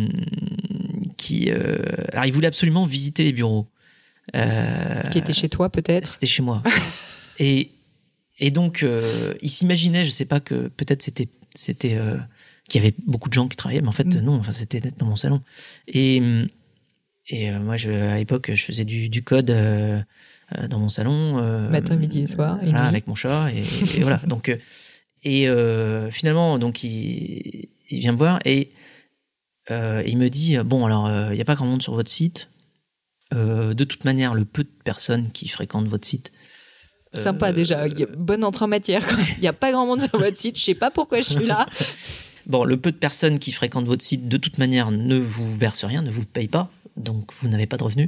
il voulait absolument visiter les bureaux. Qui était chez toi, peut-être? C'était chez moi. et donc, il s'imaginait, je sais pas, que peut-être c'était qu'il y avait beaucoup de gens qui travaillaient, mais en fait, non, enfin, c'était dans mon salon. Et moi, à l'époque, je faisais du code dans mon salon. Matin, midi et soir. Voilà, avec mon chat. Et voilà. Donc, finalement, donc, il vient me voir et il me dit, bon, alors, il n'y a pas grand monde sur votre site. De toute manière, le peu de personnes qui fréquentent votre site, sympa déjà, bonne entrée en matière. Il n'y a pas grand monde sur votre site, je sais pas pourquoi je suis là. Bon, le peu de personnes qui fréquentent votre site, de toute manière, ne vous versent rien, ne vous payent pas, donc vous n'avez pas de revenus.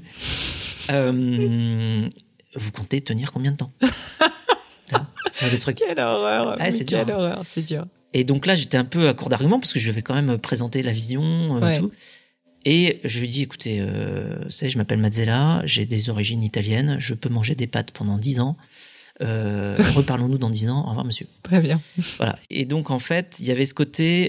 Vous comptez tenir combien de temps? Le truc. Quelle horreur! Ah, c'est dur. Quelle horreur, c'est dur. Et donc là, j'étais un peu à court d'arguments parce que je vais quand même présenter la vision et tout. Et je lui dis, écoutez, je m'appelle Mazzella, j'ai des origines italiennes, je peux manger des pâtes pendant 10 ans. Reparlons-nous dans 10 ans. Au revoir, monsieur. Très bien. Voilà. Et donc, en fait, il y avait ce côté,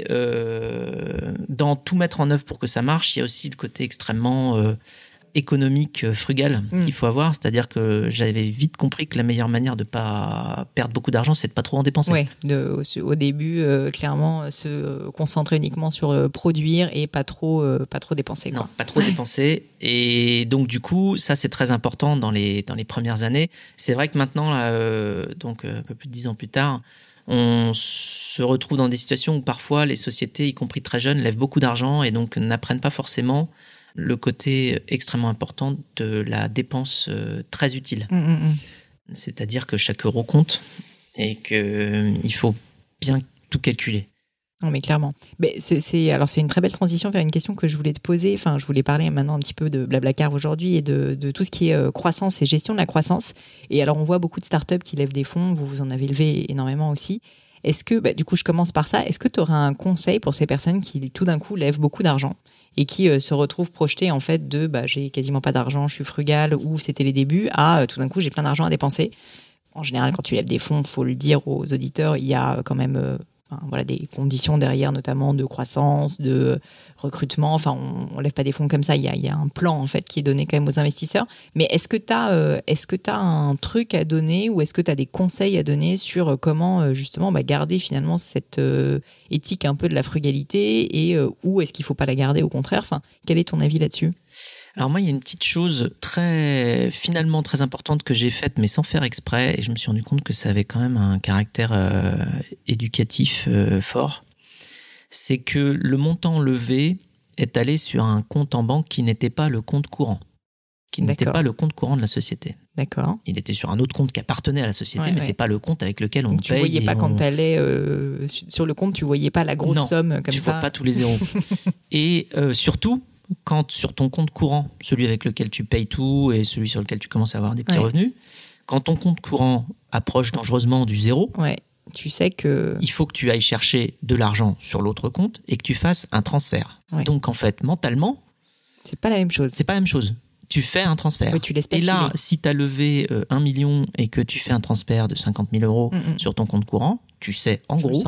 dans tout mettre en œuvre pour que ça marche, il y a aussi le côté extrêmement économique, frugal qu'il faut avoir. C'est-à-dire que j'avais vite compris que la meilleure manière de pas perdre beaucoup d'argent, c'est de pas trop en dépenser. Oui, au début, clairement, se concentrer uniquement sur produire et pas trop dépenser. Quoi. Non, pas trop dépenser. Et donc, du coup, ça, c'est très important dans les premières années. C'est vrai que maintenant, là, donc un peu plus de 10 ans plus tard, on se retrouve dans des situations où parfois les sociétés, y compris très jeunes, lèvent beaucoup d'argent et donc n'apprennent pas forcément le côté extrêmement important de la dépense très utile. C'est-à-dire que chaque euro compte et qu'il faut bien tout calculer. Non, mais clairement. Mais c'est une très belle transition vers une question que je voulais te poser. Enfin, je voulais parler maintenant un petit peu de BlaBlaCar aujourd'hui et de tout ce qui est croissance et gestion de la croissance. Et alors, on voit beaucoup de startups qui lèvent des fonds. Vous en avez levé énormément aussi. Est-ce que, du coup, je commence par ça. Est-ce que tu auras un conseil pour ces personnes qui, tout d'un coup, lèvent beaucoup d'argent et qui se retrouvent projetées, en fait, de j'ai quasiment pas d'argent, je suis frugal, ou c'était les débuts, à tout d'un coup, j'ai plein d'argent à dépenser. En général, quand tu lèves des fonds, faut le dire aux auditeurs, il y a quand même des conditions derrière, notamment de croissance, de recrutement. Enfin, on lève pas des fonds comme ça. Il y a un plan, en fait, qui est donné quand même aux investisseurs. Mais est-ce que tu as un truc à donner ou est-ce que tu as des conseils à donner sur comment, justement, garder finalement cette éthique un peu de la frugalité et où est-ce qu'il faut pas la garder, au contraire? Enfin, quel est ton avis là-dessus? Alors moi, il y a une petite chose finalement très importante que j'ai faite, mais sans faire exprès, et je me suis rendu compte que ça avait quand même un caractère éducatif fort. C'est que le montant levé est allé sur un compte en banque qui n'était pas le compte courant, qui n'était pas le compte courant de la société. D'accord. Il était sur un autre compte qui appartenait à la société, mais c'est pas le compte avec lequel on donc, paye. Tu voyais pas quand t'allais sur le compte, tu voyais pas la grosse somme comme ça. Tu vois pas tous les zéros. Et surtout, quand sur ton compte courant, celui avec lequel tu payes tout et celui sur lequel tu commences à avoir des petits revenus, quand ton compte courant approche dangereusement du zéro, tu sais que il faut que tu ailles chercher de l'argent sur l'autre compte et que tu fasses un transfert. Donc en fait, mentalement, c'est pas la même chose. C'est pas la même chose. Tu fais un transfert. Oui, tu laisses pas et là, filer. Si tu as levé 1 million et que tu fais un transfert de 50 000 euros sur ton compte courant, tu sais en gros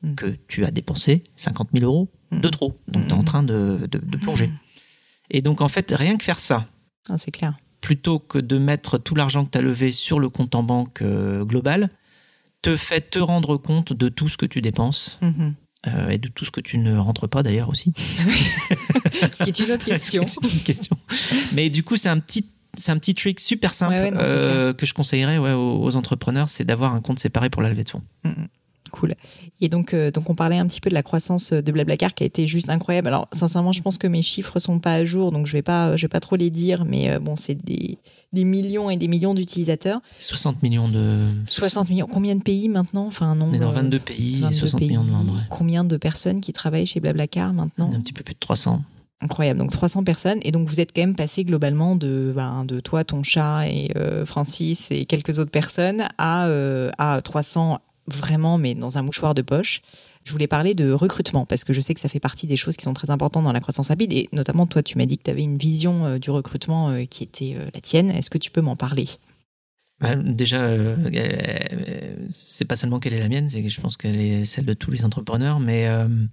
que tu as dépensé 50 000 euros de trop. Donc, tu es en train de plonger. Et donc, en fait, rien que faire ça, c'est clair. Plutôt que de mettre tout l'argent que tu as levé sur le compte en banque global, te fait te rendre compte de tout ce que tu dépenses et de tout ce que tu ne rentres pas d'ailleurs aussi. Ce qui est une autre question. C'est une question. Mais du coup, c'est un petit trick super simple que je conseillerais aux entrepreneurs, c'est d'avoir un compte séparé pour la levée de fonds. Cool. Et donc on parlait un petit peu de la croissance de Blablacar qui a été juste incroyable. Alors sincèrement, je pense que mes chiffres sont pas à jour, donc je vais pas trop les dire, mais bon, c'est des millions et des millions d'utilisateurs. 60 millions de... 60 millions. Combien de pays maintenant? Enfin, un nombre... On est dans 22 pays, 60 millions de membres. Ouais. Combien de personnes qui travaillent chez Blablacar maintenant? Un petit peu plus de 300. Incroyable, donc 300 personnes. Et donc vous êtes quand même passé globalement de toi, ton chat et Francis et quelques autres personnes à 300 vraiment, mais dans un mouchoir de poche. Je voulais parler de recrutement parce que je sais que ça fait partie des choses qui sont très importantes dans la croissance rapide. Et notamment, toi, tu m'as dit que tu avais une vision du recrutement qui était la tienne. Est-ce que tu peux m'en parler? Déjà, c'est pas seulement qu'elle est la mienne, c'est que je pense qu'elle est celle de tous les entrepreneurs, mais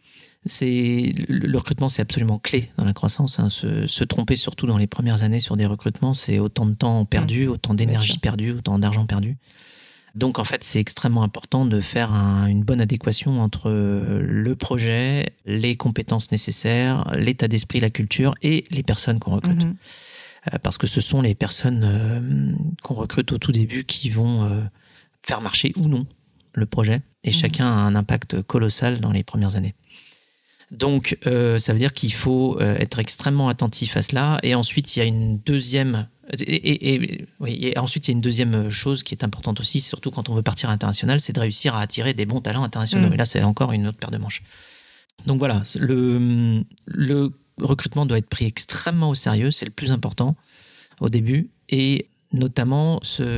le recrutement, c'est absolument clé dans la croissance. Hein. Se tromper, surtout dans les premières années sur des recrutements, c'est autant de temps perdu, autant d'énergie perdue, autant d'argent perdu. Donc en fait, c'est extrêmement important de faire une bonne adéquation entre le projet, les compétences nécessaires, l'état d'esprit, la culture et les personnes qu'on recrute. Parce que ce sont les personnes qu'on recrute au tout début qui vont faire marcher ou non le projet. Et chacun a un impact colossal dans les premières années. Donc ça veut dire qu'il faut être extrêmement attentif à cela. Et ensuite, il y a une deuxième... Et ensuite, il y a une deuxième chose qui est importante aussi, surtout quand on veut partir à l'international, c'est de réussir à attirer des bons talents internationaux. Et là, c'est encore une autre paire de manches. Donc voilà, le recrutement doit être pris extrêmement au sérieux, c'est le plus important au début. Et notamment,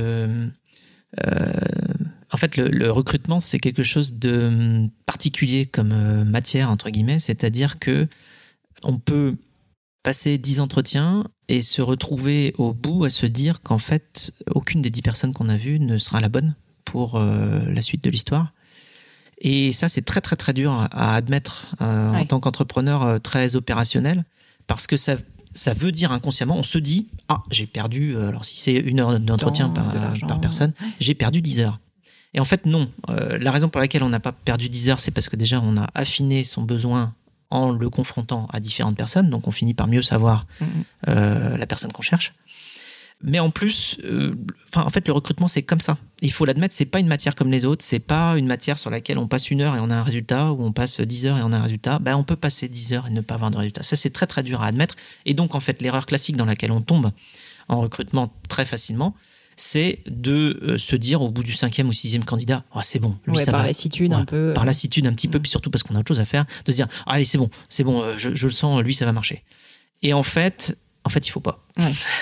en fait, le recrutement, c'est quelque chose de particulier comme matière, entre guillemets, c'est-à-dire que on peut passer 10 entretiens et se retrouver au bout à se dire qu'en fait, aucune des 10 personnes qu'on a vues ne sera la bonne pour la suite de l'histoire. Et ça, c'est très, très, très dur à admettre en tant qu'entrepreneur très opérationnel, parce que ça veut dire inconsciemment, on se dit « Ah, j'ai perdu, alors si c'est 1 heure d'entretien par personne, j'ai perdu 10 heures. » Et en fait, non. La raison pour laquelle on n'a pas perdu 10 heures, c'est parce que déjà, on a affiné son besoin en le confrontant à différentes personnes, donc on finit par mieux savoir la personne qu'on cherche. Mais en plus, en fait, le recrutement, c'est comme ça. Il faut l'admettre, c'est pas une matière comme les autres, c'est pas une matière sur laquelle on passe 1 heure et on a un résultat, ou on passe 10 heures et on a un résultat. On peut passer 10 heures et ne pas avoir de résultat. Ça, c'est très, très dur à admettre. Et donc, en fait, l'erreur classique dans laquelle on tombe en recrutement très facilement, c'est de se dire au bout du 5e ou 6e candidat, c'est bon, lui ça va. Par lassitude un peu. Par lassitude un petit peu, puis surtout parce qu'on a autre chose à faire, de se dire allez c'est bon, je le sens, lui ça va marcher. Et en fait il faut pas.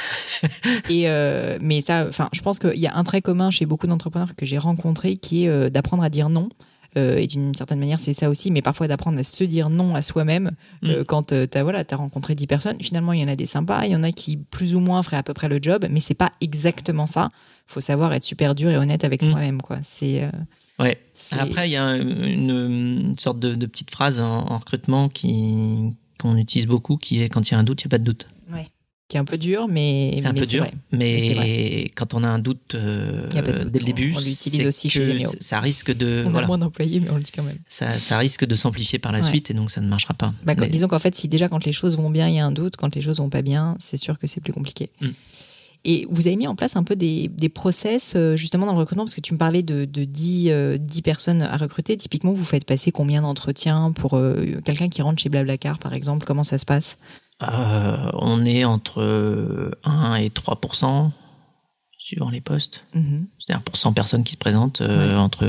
Et mais ça, je pense qu'il y a un trait commun chez beaucoup d'entrepreneurs que j'ai rencontrés qui est d'apprendre à dire non. Et d'une certaine manière, c'est ça aussi, mais parfois d'apprendre à se dire non à soi-même quand t'as rencontré 10 personnes. Finalement, il y en a des sympas, il y en a qui plus ou moins feraient à peu près le job, mais c'est pas exactement ça. Faut savoir être super dur et honnête avec soi-même, quoi. Après, il y a une sorte de petite phrase en recrutement qu'on utilise beaucoup, qui est quand il y a un doute, il n'y a pas de doute. Qui est un peu dur, mais c'est un peu dur. Vrai. Mais quand on a un doute dès le début, on l'utilise aussi chez Gémeo. Ça risque de. On a moins d'employés, mais on le dit quand même. Ça risque de s'amplifier par la suite, et donc ça ne marchera pas. Disons qu'en fait, si déjà quand les choses vont bien, il y a un doute, quand les choses vont pas bien, c'est sûr que c'est plus compliqué. Et vous avez mis en place un peu des process justement dans le recrutement, parce que tu me parlais de 10 personnes à recruter. Typiquement, vous faites passer combien d'entretiens pour quelqu'un qui rentre chez Blablacar, par exemple? Comment ça se passe? On est entre 1 et 3% suivant les postes. C'est-à-dire pour 100 personnes qui se présentent, entre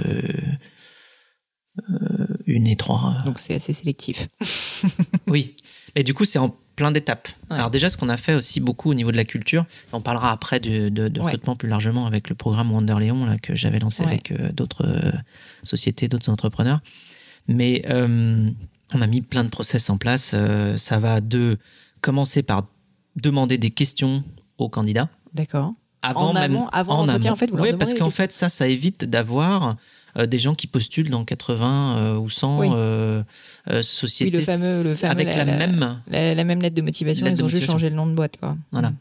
1 et 3. Donc c'est assez sélectif. Oui, mais du coup c'est en plein d'étapes. Alors déjà, ce qu'on a fait aussi beaucoup au niveau de la culture, on parlera après de recrutement plus largement avec le programme Wanderléon là, que j'avais lancé avec d'autres sociétés, d'autres entrepreneurs. Mais on a mis plein de process en place. Ça va commencer par demander des questions aux candidats. D'accord. Avant l'entretien, en fait, vous leur demandez parce qu'en fait, ça évite d'avoir des gens qui postulent dans 80 ou 100 sociétés le fameux, avec la même lettre de motivation. Ils ont juste changé le nom de boîte, quoi. Voilà.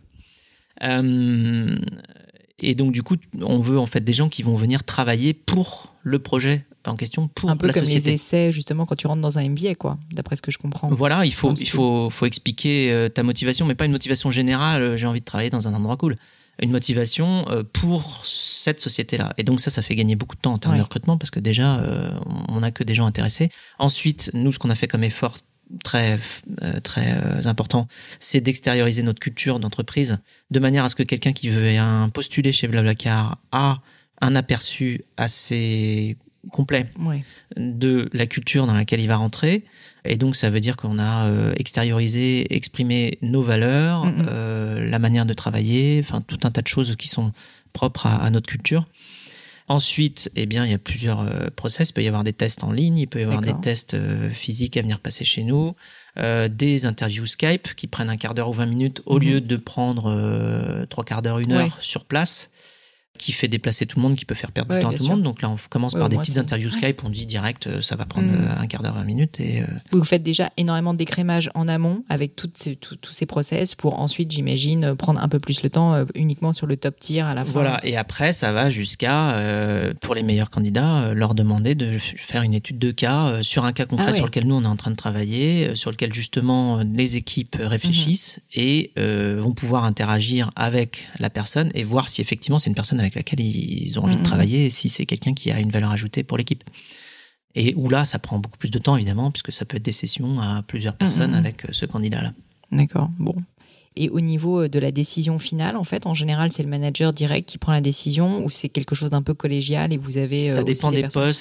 Et donc du coup, on veut en fait des gens qui vont venir travailler pour le projet en question, pour la société. Un peu comme les essais, justement, quand tu rentres dans un MBA, quoi, d'après ce que je comprends. Voilà, il faut expliquer ta motivation, mais pas une motivation générale, j'ai envie de travailler dans un endroit cool. Une motivation pour cette société-là. Et donc ça fait gagner beaucoup de temps en termes de recrutement, parce que déjà, on n'a que des gens intéressés. Ensuite, nous, ce qu'on a fait comme effort très important, c'est d'extérioriser notre culture d'entreprise, de manière à ce que quelqu'un qui veut postuler chez Blablacar a un aperçu assez complet de la culture dans laquelle il va rentrer. Et donc ça veut dire qu'on a extériorisé, exprimé nos valeurs, la manière de travailler, enfin tout un tas de choses qui sont propres à notre culture. Ensuite, il y a plusieurs process. Il peut y avoir des tests en ligne, il peut y avoir des tests physiques à venir passer chez nous, des interviews Skype qui prennent un quart d'heure ou 20 minutes au lieu de prendre 3 quarts d'heure, 1 heure sur place, qui fait déplacer tout le monde, qui peut faire perdre du temps à tout le monde. Donc là, on commence par des petites interviews Skype, on dit direct, ça va prendre un quart d'heure, 20 minutes. Et vous faites déjà énormément d'écrémage en amont avec tous ces process pour ensuite, j'imagine, prendre un peu plus le temps uniquement sur le top tier à la fin. Voilà, et après, ça va jusqu'à, pour les meilleurs candidats, leur demander de faire une étude de cas sur un cas concret sur lequel nous, on est en train de travailler, sur lequel justement les équipes réfléchissent et vont pouvoir interagir avec la personne et voir si effectivement c'est une personne avec laquelle ils ont envie de travailler et si c'est quelqu'un qui a une valeur ajoutée pour l'équipe. Et où là, ça prend beaucoup plus de temps, évidemment, puisque ça peut être des sessions à plusieurs personnes avec ce candidat-là. D'accord, bon. Et au niveau de la décision finale, en fait, en général, c'est le manager direct qui prend la décision ou c'est quelque chose d'un peu collégial et vous avez ça dépend des postes,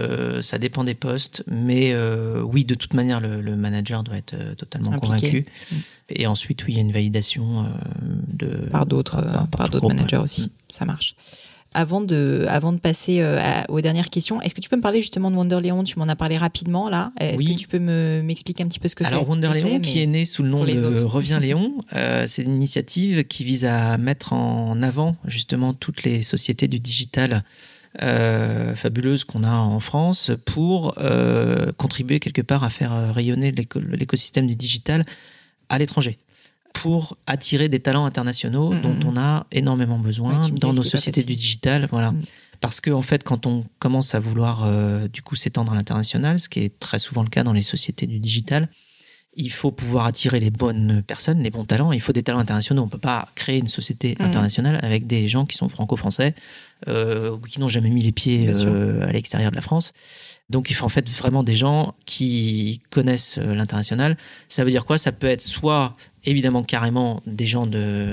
ça dépend des postes, mais oui, de toute manière, le manager doit être totalement convaincu. Et ensuite, oui, il y a une validation par d'autres managers aussi. Ça marche. Avant de passer aux dernières questions, est-ce que tu peux me parler justement de Wonderléon ? Tu m'en as parlé rapidement là. Est-ce que tu peux m'expliquer un petit peu ce que c'est ? Alors Wonderléon, qui est né sous le nom de Reviens Léon, c'est une initiative qui vise à mettre en avant justement toutes les sociétés du digital fabuleuses qu'on a en France pour contribuer quelque part à faire rayonner l'écosystème du digital à l'étranger, pour attirer des talents internationaux dont on a énormément besoin dans nos sociétés du digital. Voilà. Parce que en fait, quand on commence à vouloir du coup s'étendre à l'international, ce qui est très souvent le cas dans les sociétés du digital, il faut pouvoir attirer les bonnes personnes, les bons talents. Il faut des talents internationaux. On peut pas créer une société internationale avec des gens qui sont franco-français ou qui n'ont jamais mis les pieds à l'extérieur de la France. Donc il faut en fait vraiment des gens qui connaissent l'international. Ça veut dire quoi ? Ça peut être soit évidemment carrément des gens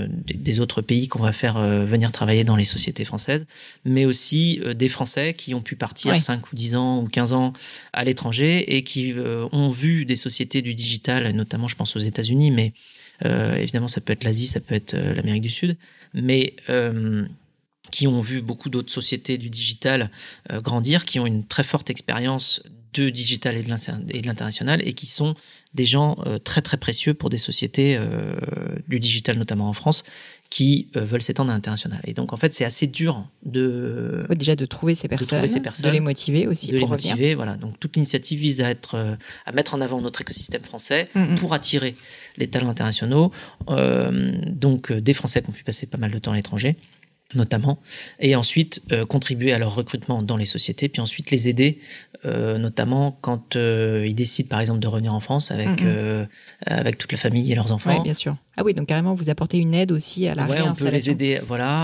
des autres pays qu'on va faire venir travailler dans les sociétés françaises, mais aussi des Français qui ont pu partir 5 ou 10 ans ou 15 ans à l'étranger et qui ont vu des sociétés du digital, notamment je pense aux États-Unis, mais évidemment ça peut être l'Asie, ça peut être l'Amérique du Sud, mais qui ont vu beaucoup d'autres sociétés du digital grandir, qui ont une très forte expérience de digital et de l'international et qui sont des gens très très précieux pour des sociétés du digital, notamment en France, qui veulent s'étendre à l'international. Et donc en fait c'est assez dur déjà de trouver ces personnes, de les motiver aussi pour revenir. Voilà. Donc toute l'initiative vise à mettre en avant notre écosystème français pour attirer les talents internationaux, donc des Français qui ont pu passer pas mal de temps à l'étranger notamment, et ensuite contribuer à leur recrutement dans les sociétés, puis ensuite les aider, notamment quand ils décident par exemple de revenir en France avec toute la famille et leurs enfants. Oui, bien sûr. Ah oui, donc carrément vous apportez une aide aussi à la réinstallation. On peut les aider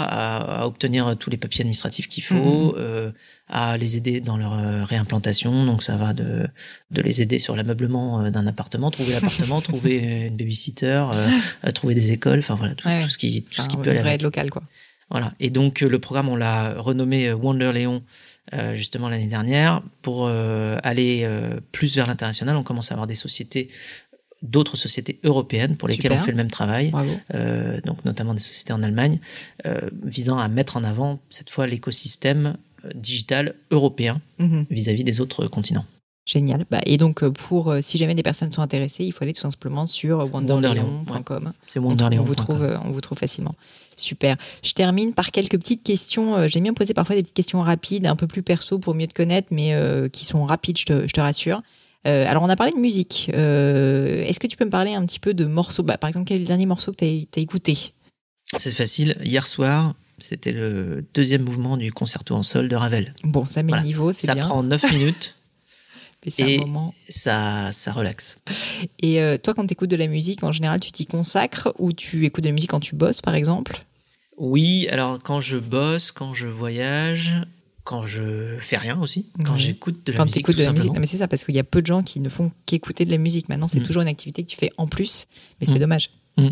à obtenir tous les papiers administratifs qu'il faut, à les aider dans leur réimplantation, donc ça va de les aider sur l'ameublement d'un appartement, trouver l'appartement, trouver une babysitter, trouver des écoles, enfin voilà, tout ce qui peut aller. Une vraie aide locale, quoi. Voilà. Et donc le programme, on l'a renommé Wonderléon justement l'année dernière pour aller plus vers l'international. On commence à avoir d'autres sociétés européennes pour lesquelles on fait le même travail, donc notamment des sociétés en Allemagne, visant à mettre en avant cette fois l'écosystème digital européen vis-à-vis des autres continents. Génial. Et donc, si jamais des personnes sont intéressées, il faut aller tout simplement sur wonderleon.com. C'est Wonderleon. On vous trouve facilement. Super. Je termine par quelques petites questions. J'aime bien poser parfois des petites questions rapides, un peu plus perso pour mieux te connaître, mais qui sont rapides, je te rassure. Alors, on a parlé de musique. Est-ce que tu peux me parler un petit peu de morceaux ? Par exemple, quel est le dernier morceau que t'as écouté ? C'est facile. Hier soir, c'était le deuxième mouvement du concerto en sol de Ravel. Bon, ça met le niveau, c'est bien. Ça prend 9 minutes. Et un moment. Ça relaxe. Et toi, quand tu écoutes de la musique, en général, tu t'y consacres ou tu écoutes de la musique quand tu bosses, par exemple ? Oui, alors quand je bosse, quand je voyage, quand je fais rien aussi, quand j'écoute de la musique. Quand tu écoutes de la musique, non, mais c'est ça, parce qu'il y a peu de gens qui ne font qu'écouter de la musique. Maintenant, c'est toujours une activité que tu fais en plus, mais c'est dommage.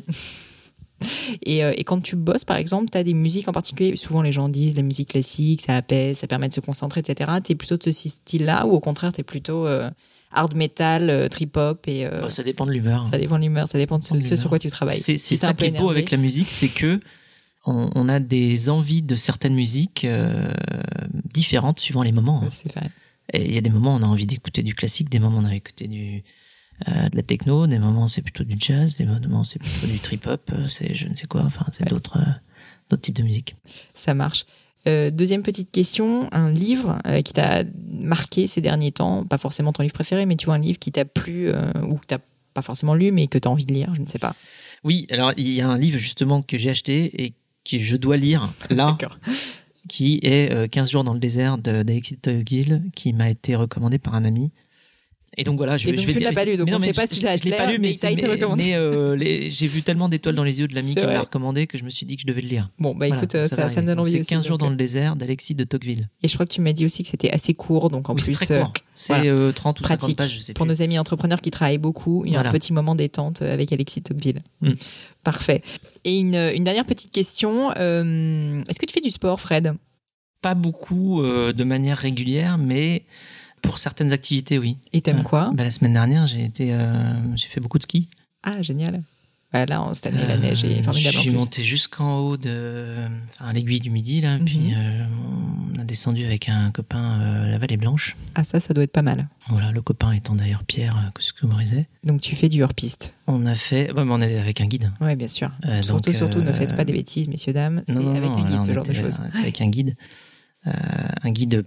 Et quand tu bosses, par exemple, tu as des musiques en particulier. Souvent, les gens disent la musique classique, ça apaise, ça permet de se concentrer, etc. Tu es plutôt de ce style-là ou au contraire, tu es plutôt hard metal, trip-hop ça dépend de l'humeur. Ça dépend de l'humeur, ça dépend de ce sur quoi tu travailles. C'est ça qui est beau avec la musique, c'est que on a des envies de certaines musiques différentes suivant les moments. C'est vrai. Et il y a des moments où on a envie d'écouter du classique, des moments où on a envie d'écouter de la techno, des moments c'est plutôt du jazz, des moments c'est plutôt du trip-hop, c'est je ne sais quoi, enfin c'est d'autres types de musique. Ça marche. Deuxième petite question, un livre qui t'a marqué ces derniers temps, pas forcément ton livre préféré, mais tu vois un livre qui t'a plu ou que t'as pas forcément lu mais que t'as envie de lire, je ne sais pas. Oui, alors il y a un livre justement que j'ai acheté et que je dois lire là, qui est 15 jours dans le désert d'Alexis de Tocqueville, qui m'a été recommandé par un ami. Et donc voilà, tu ne l'as pas lu, donc on ne sait pas si ça je l'ai pas lu, mais ça a été recommandé. Mais j'ai vu tellement d'étoiles dans les yeux de l'ami qui me l'a recommandé que je me suis dit que je devais le lire. Bon, écoute, ça me donne envie aussi. C'est 15 jours dans le désert d'Alexis de Tocqueville. Et je crois que tu m'as dit aussi que c'était assez court, donc en plus c'est très court. C'est 30 ou 50 pages, je sais plus. Pour nos amis entrepreneurs qui travaillent beaucoup, il y a un petit moment détente avec Alexis de Tocqueville. Parfait. Et une dernière petite question, est-ce que tu fais du sport, Fred ? Pas beaucoup de manière régulière, mais pour certaines activités, oui. Et t'aimes quoi ? La semaine dernière, j'ai fait beaucoup de ski. Ah, génial. Là, cette année, la neige est formidable. Je suis monté jusqu'en haut à l'aiguille du Midi, là, puis on a descendu avec un copain la Vallée Blanche. Ah, ça doit être pas mal. Voilà, le copain étant d'ailleurs Pierre Coscumorizet. Donc tu fais du hors-piste ? On a fait... mais on est avec un guide. Oui, bien sûr. Surtout, ne faites pas des bêtises, messieurs, dames. C'est avec un guide, ce genre de choses. Avec un guide. Un guide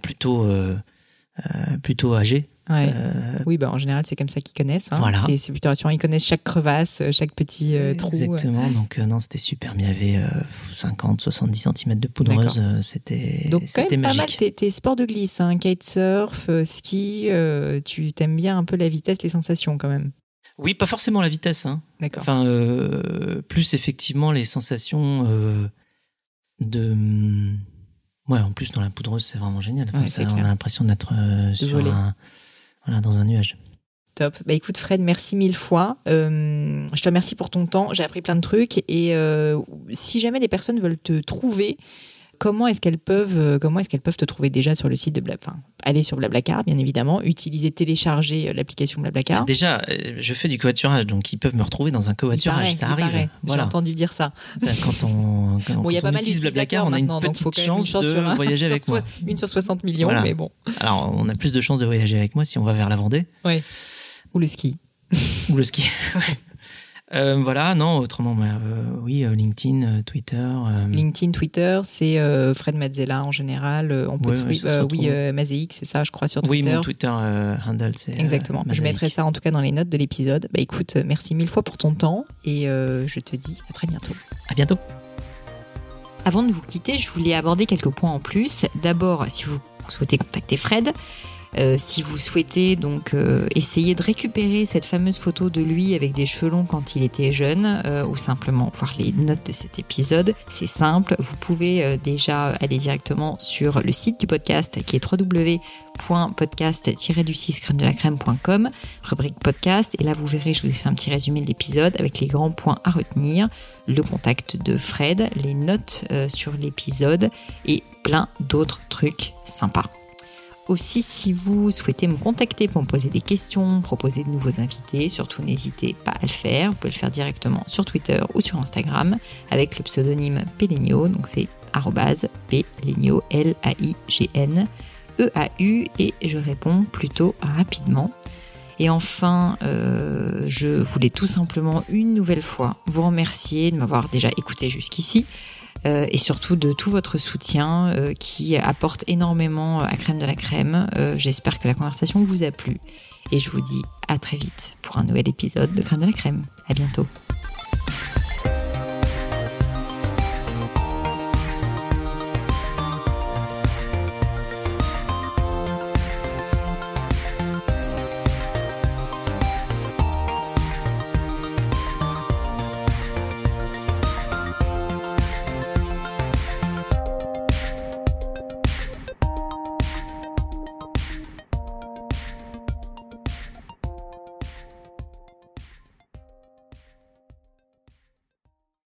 plutôt âgé. Ouais. Oui, en général, c'est comme ça qu'ils connaissent. Hein. Voilà. C'est plutôt rassurant. Ils connaissent chaque crevasse, chaque petit trou. Exactement. Donc, non, c'était super. Mais il y avait 50-70 cm de poudreuse. C'était donc, quand même magique. Pas mal tes sports de glisse, hein, kitesurf, ski. Tu t'aimes bien un peu la vitesse, les sensations quand même. Oui, pas forcément la vitesse. Hein. D'accord. Enfin, plus effectivement les sensations de... Ouais, en plus, dans la poudreuse, c'est vraiment génial. Enfin, on a l'impression d'être dans un nuage. Top. Écoute, Fred, merci 1000 fois. Je te remercie pour ton temps. J'ai appris plein de trucs. Et si jamais des personnes veulent te trouver, comment est-ce qu'elles peuvent te trouver déjà sur le site de aller sur Blablacar, bien évidemment, télécharger l'application Blablacar. Déjà, je fais du covoiturage, donc ils peuvent me retrouver dans un covoiturage, ça arrive. Voilà. J'ai entendu dire ça. Quand on utilise Blablacar, on a une petite chance de voyager avec moi. Une sur 60 millions, mais bon. Alors, on a plus de chances de voyager avec moi si on va vers la Vendée. Ouais. Ou le ski. Autrement, oui, LinkedIn, Twitter. LinkedIn, Twitter, c'est Fred Mazzella en général. On peut Mazéix, c'est ça, je crois, sur Twitter. Oui, mon Twitter handle, c'est exactement. Mazéix. Je mettrai ça en tout cas dans les notes de l'épisode. Écoute, merci 1000 fois pour ton temps et je te dis à très bientôt. À bientôt. Avant de vous quitter, je voulais aborder quelques points en plus. D'abord, si vous souhaitez contacter Fred, si vous souhaitez donc essayer de récupérer cette fameuse photo de lui avec des cheveux longs quand il était jeune ou simplement voir les notes de cet épisode, c'est simple, vous pouvez déjà aller directement sur le site du podcast qui est www.podcast-du6crème-de-la-crème.com, rubrique podcast, et là vous verrez, je vous ai fait un petit résumé de l'épisode avec les grands points à retenir, le contact de Fred, les notes sur l'épisode et plein d'autres trucs sympas. Aussi, si vous souhaitez me contacter pour me poser des questions, proposer de nouveaux invités, surtout n'hésitez pas à le faire. Vous pouvez le faire directement sur Twitter ou sur Instagram avec le pseudonyme Pelegno, donc c'est @Pelegno, Laign, EAU et je réponds plutôt rapidement. Et enfin, je voulais tout simplement une nouvelle fois vous remercier de m'avoir déjà écouté jusqu'ici et surtout de tout votre soutien qui apporte énormément à Crème de la Crème. J'espère que la conversation vous a plu et je vous dis à très vite pour un nouvel épisode de Crème de la Crème. À bientôt.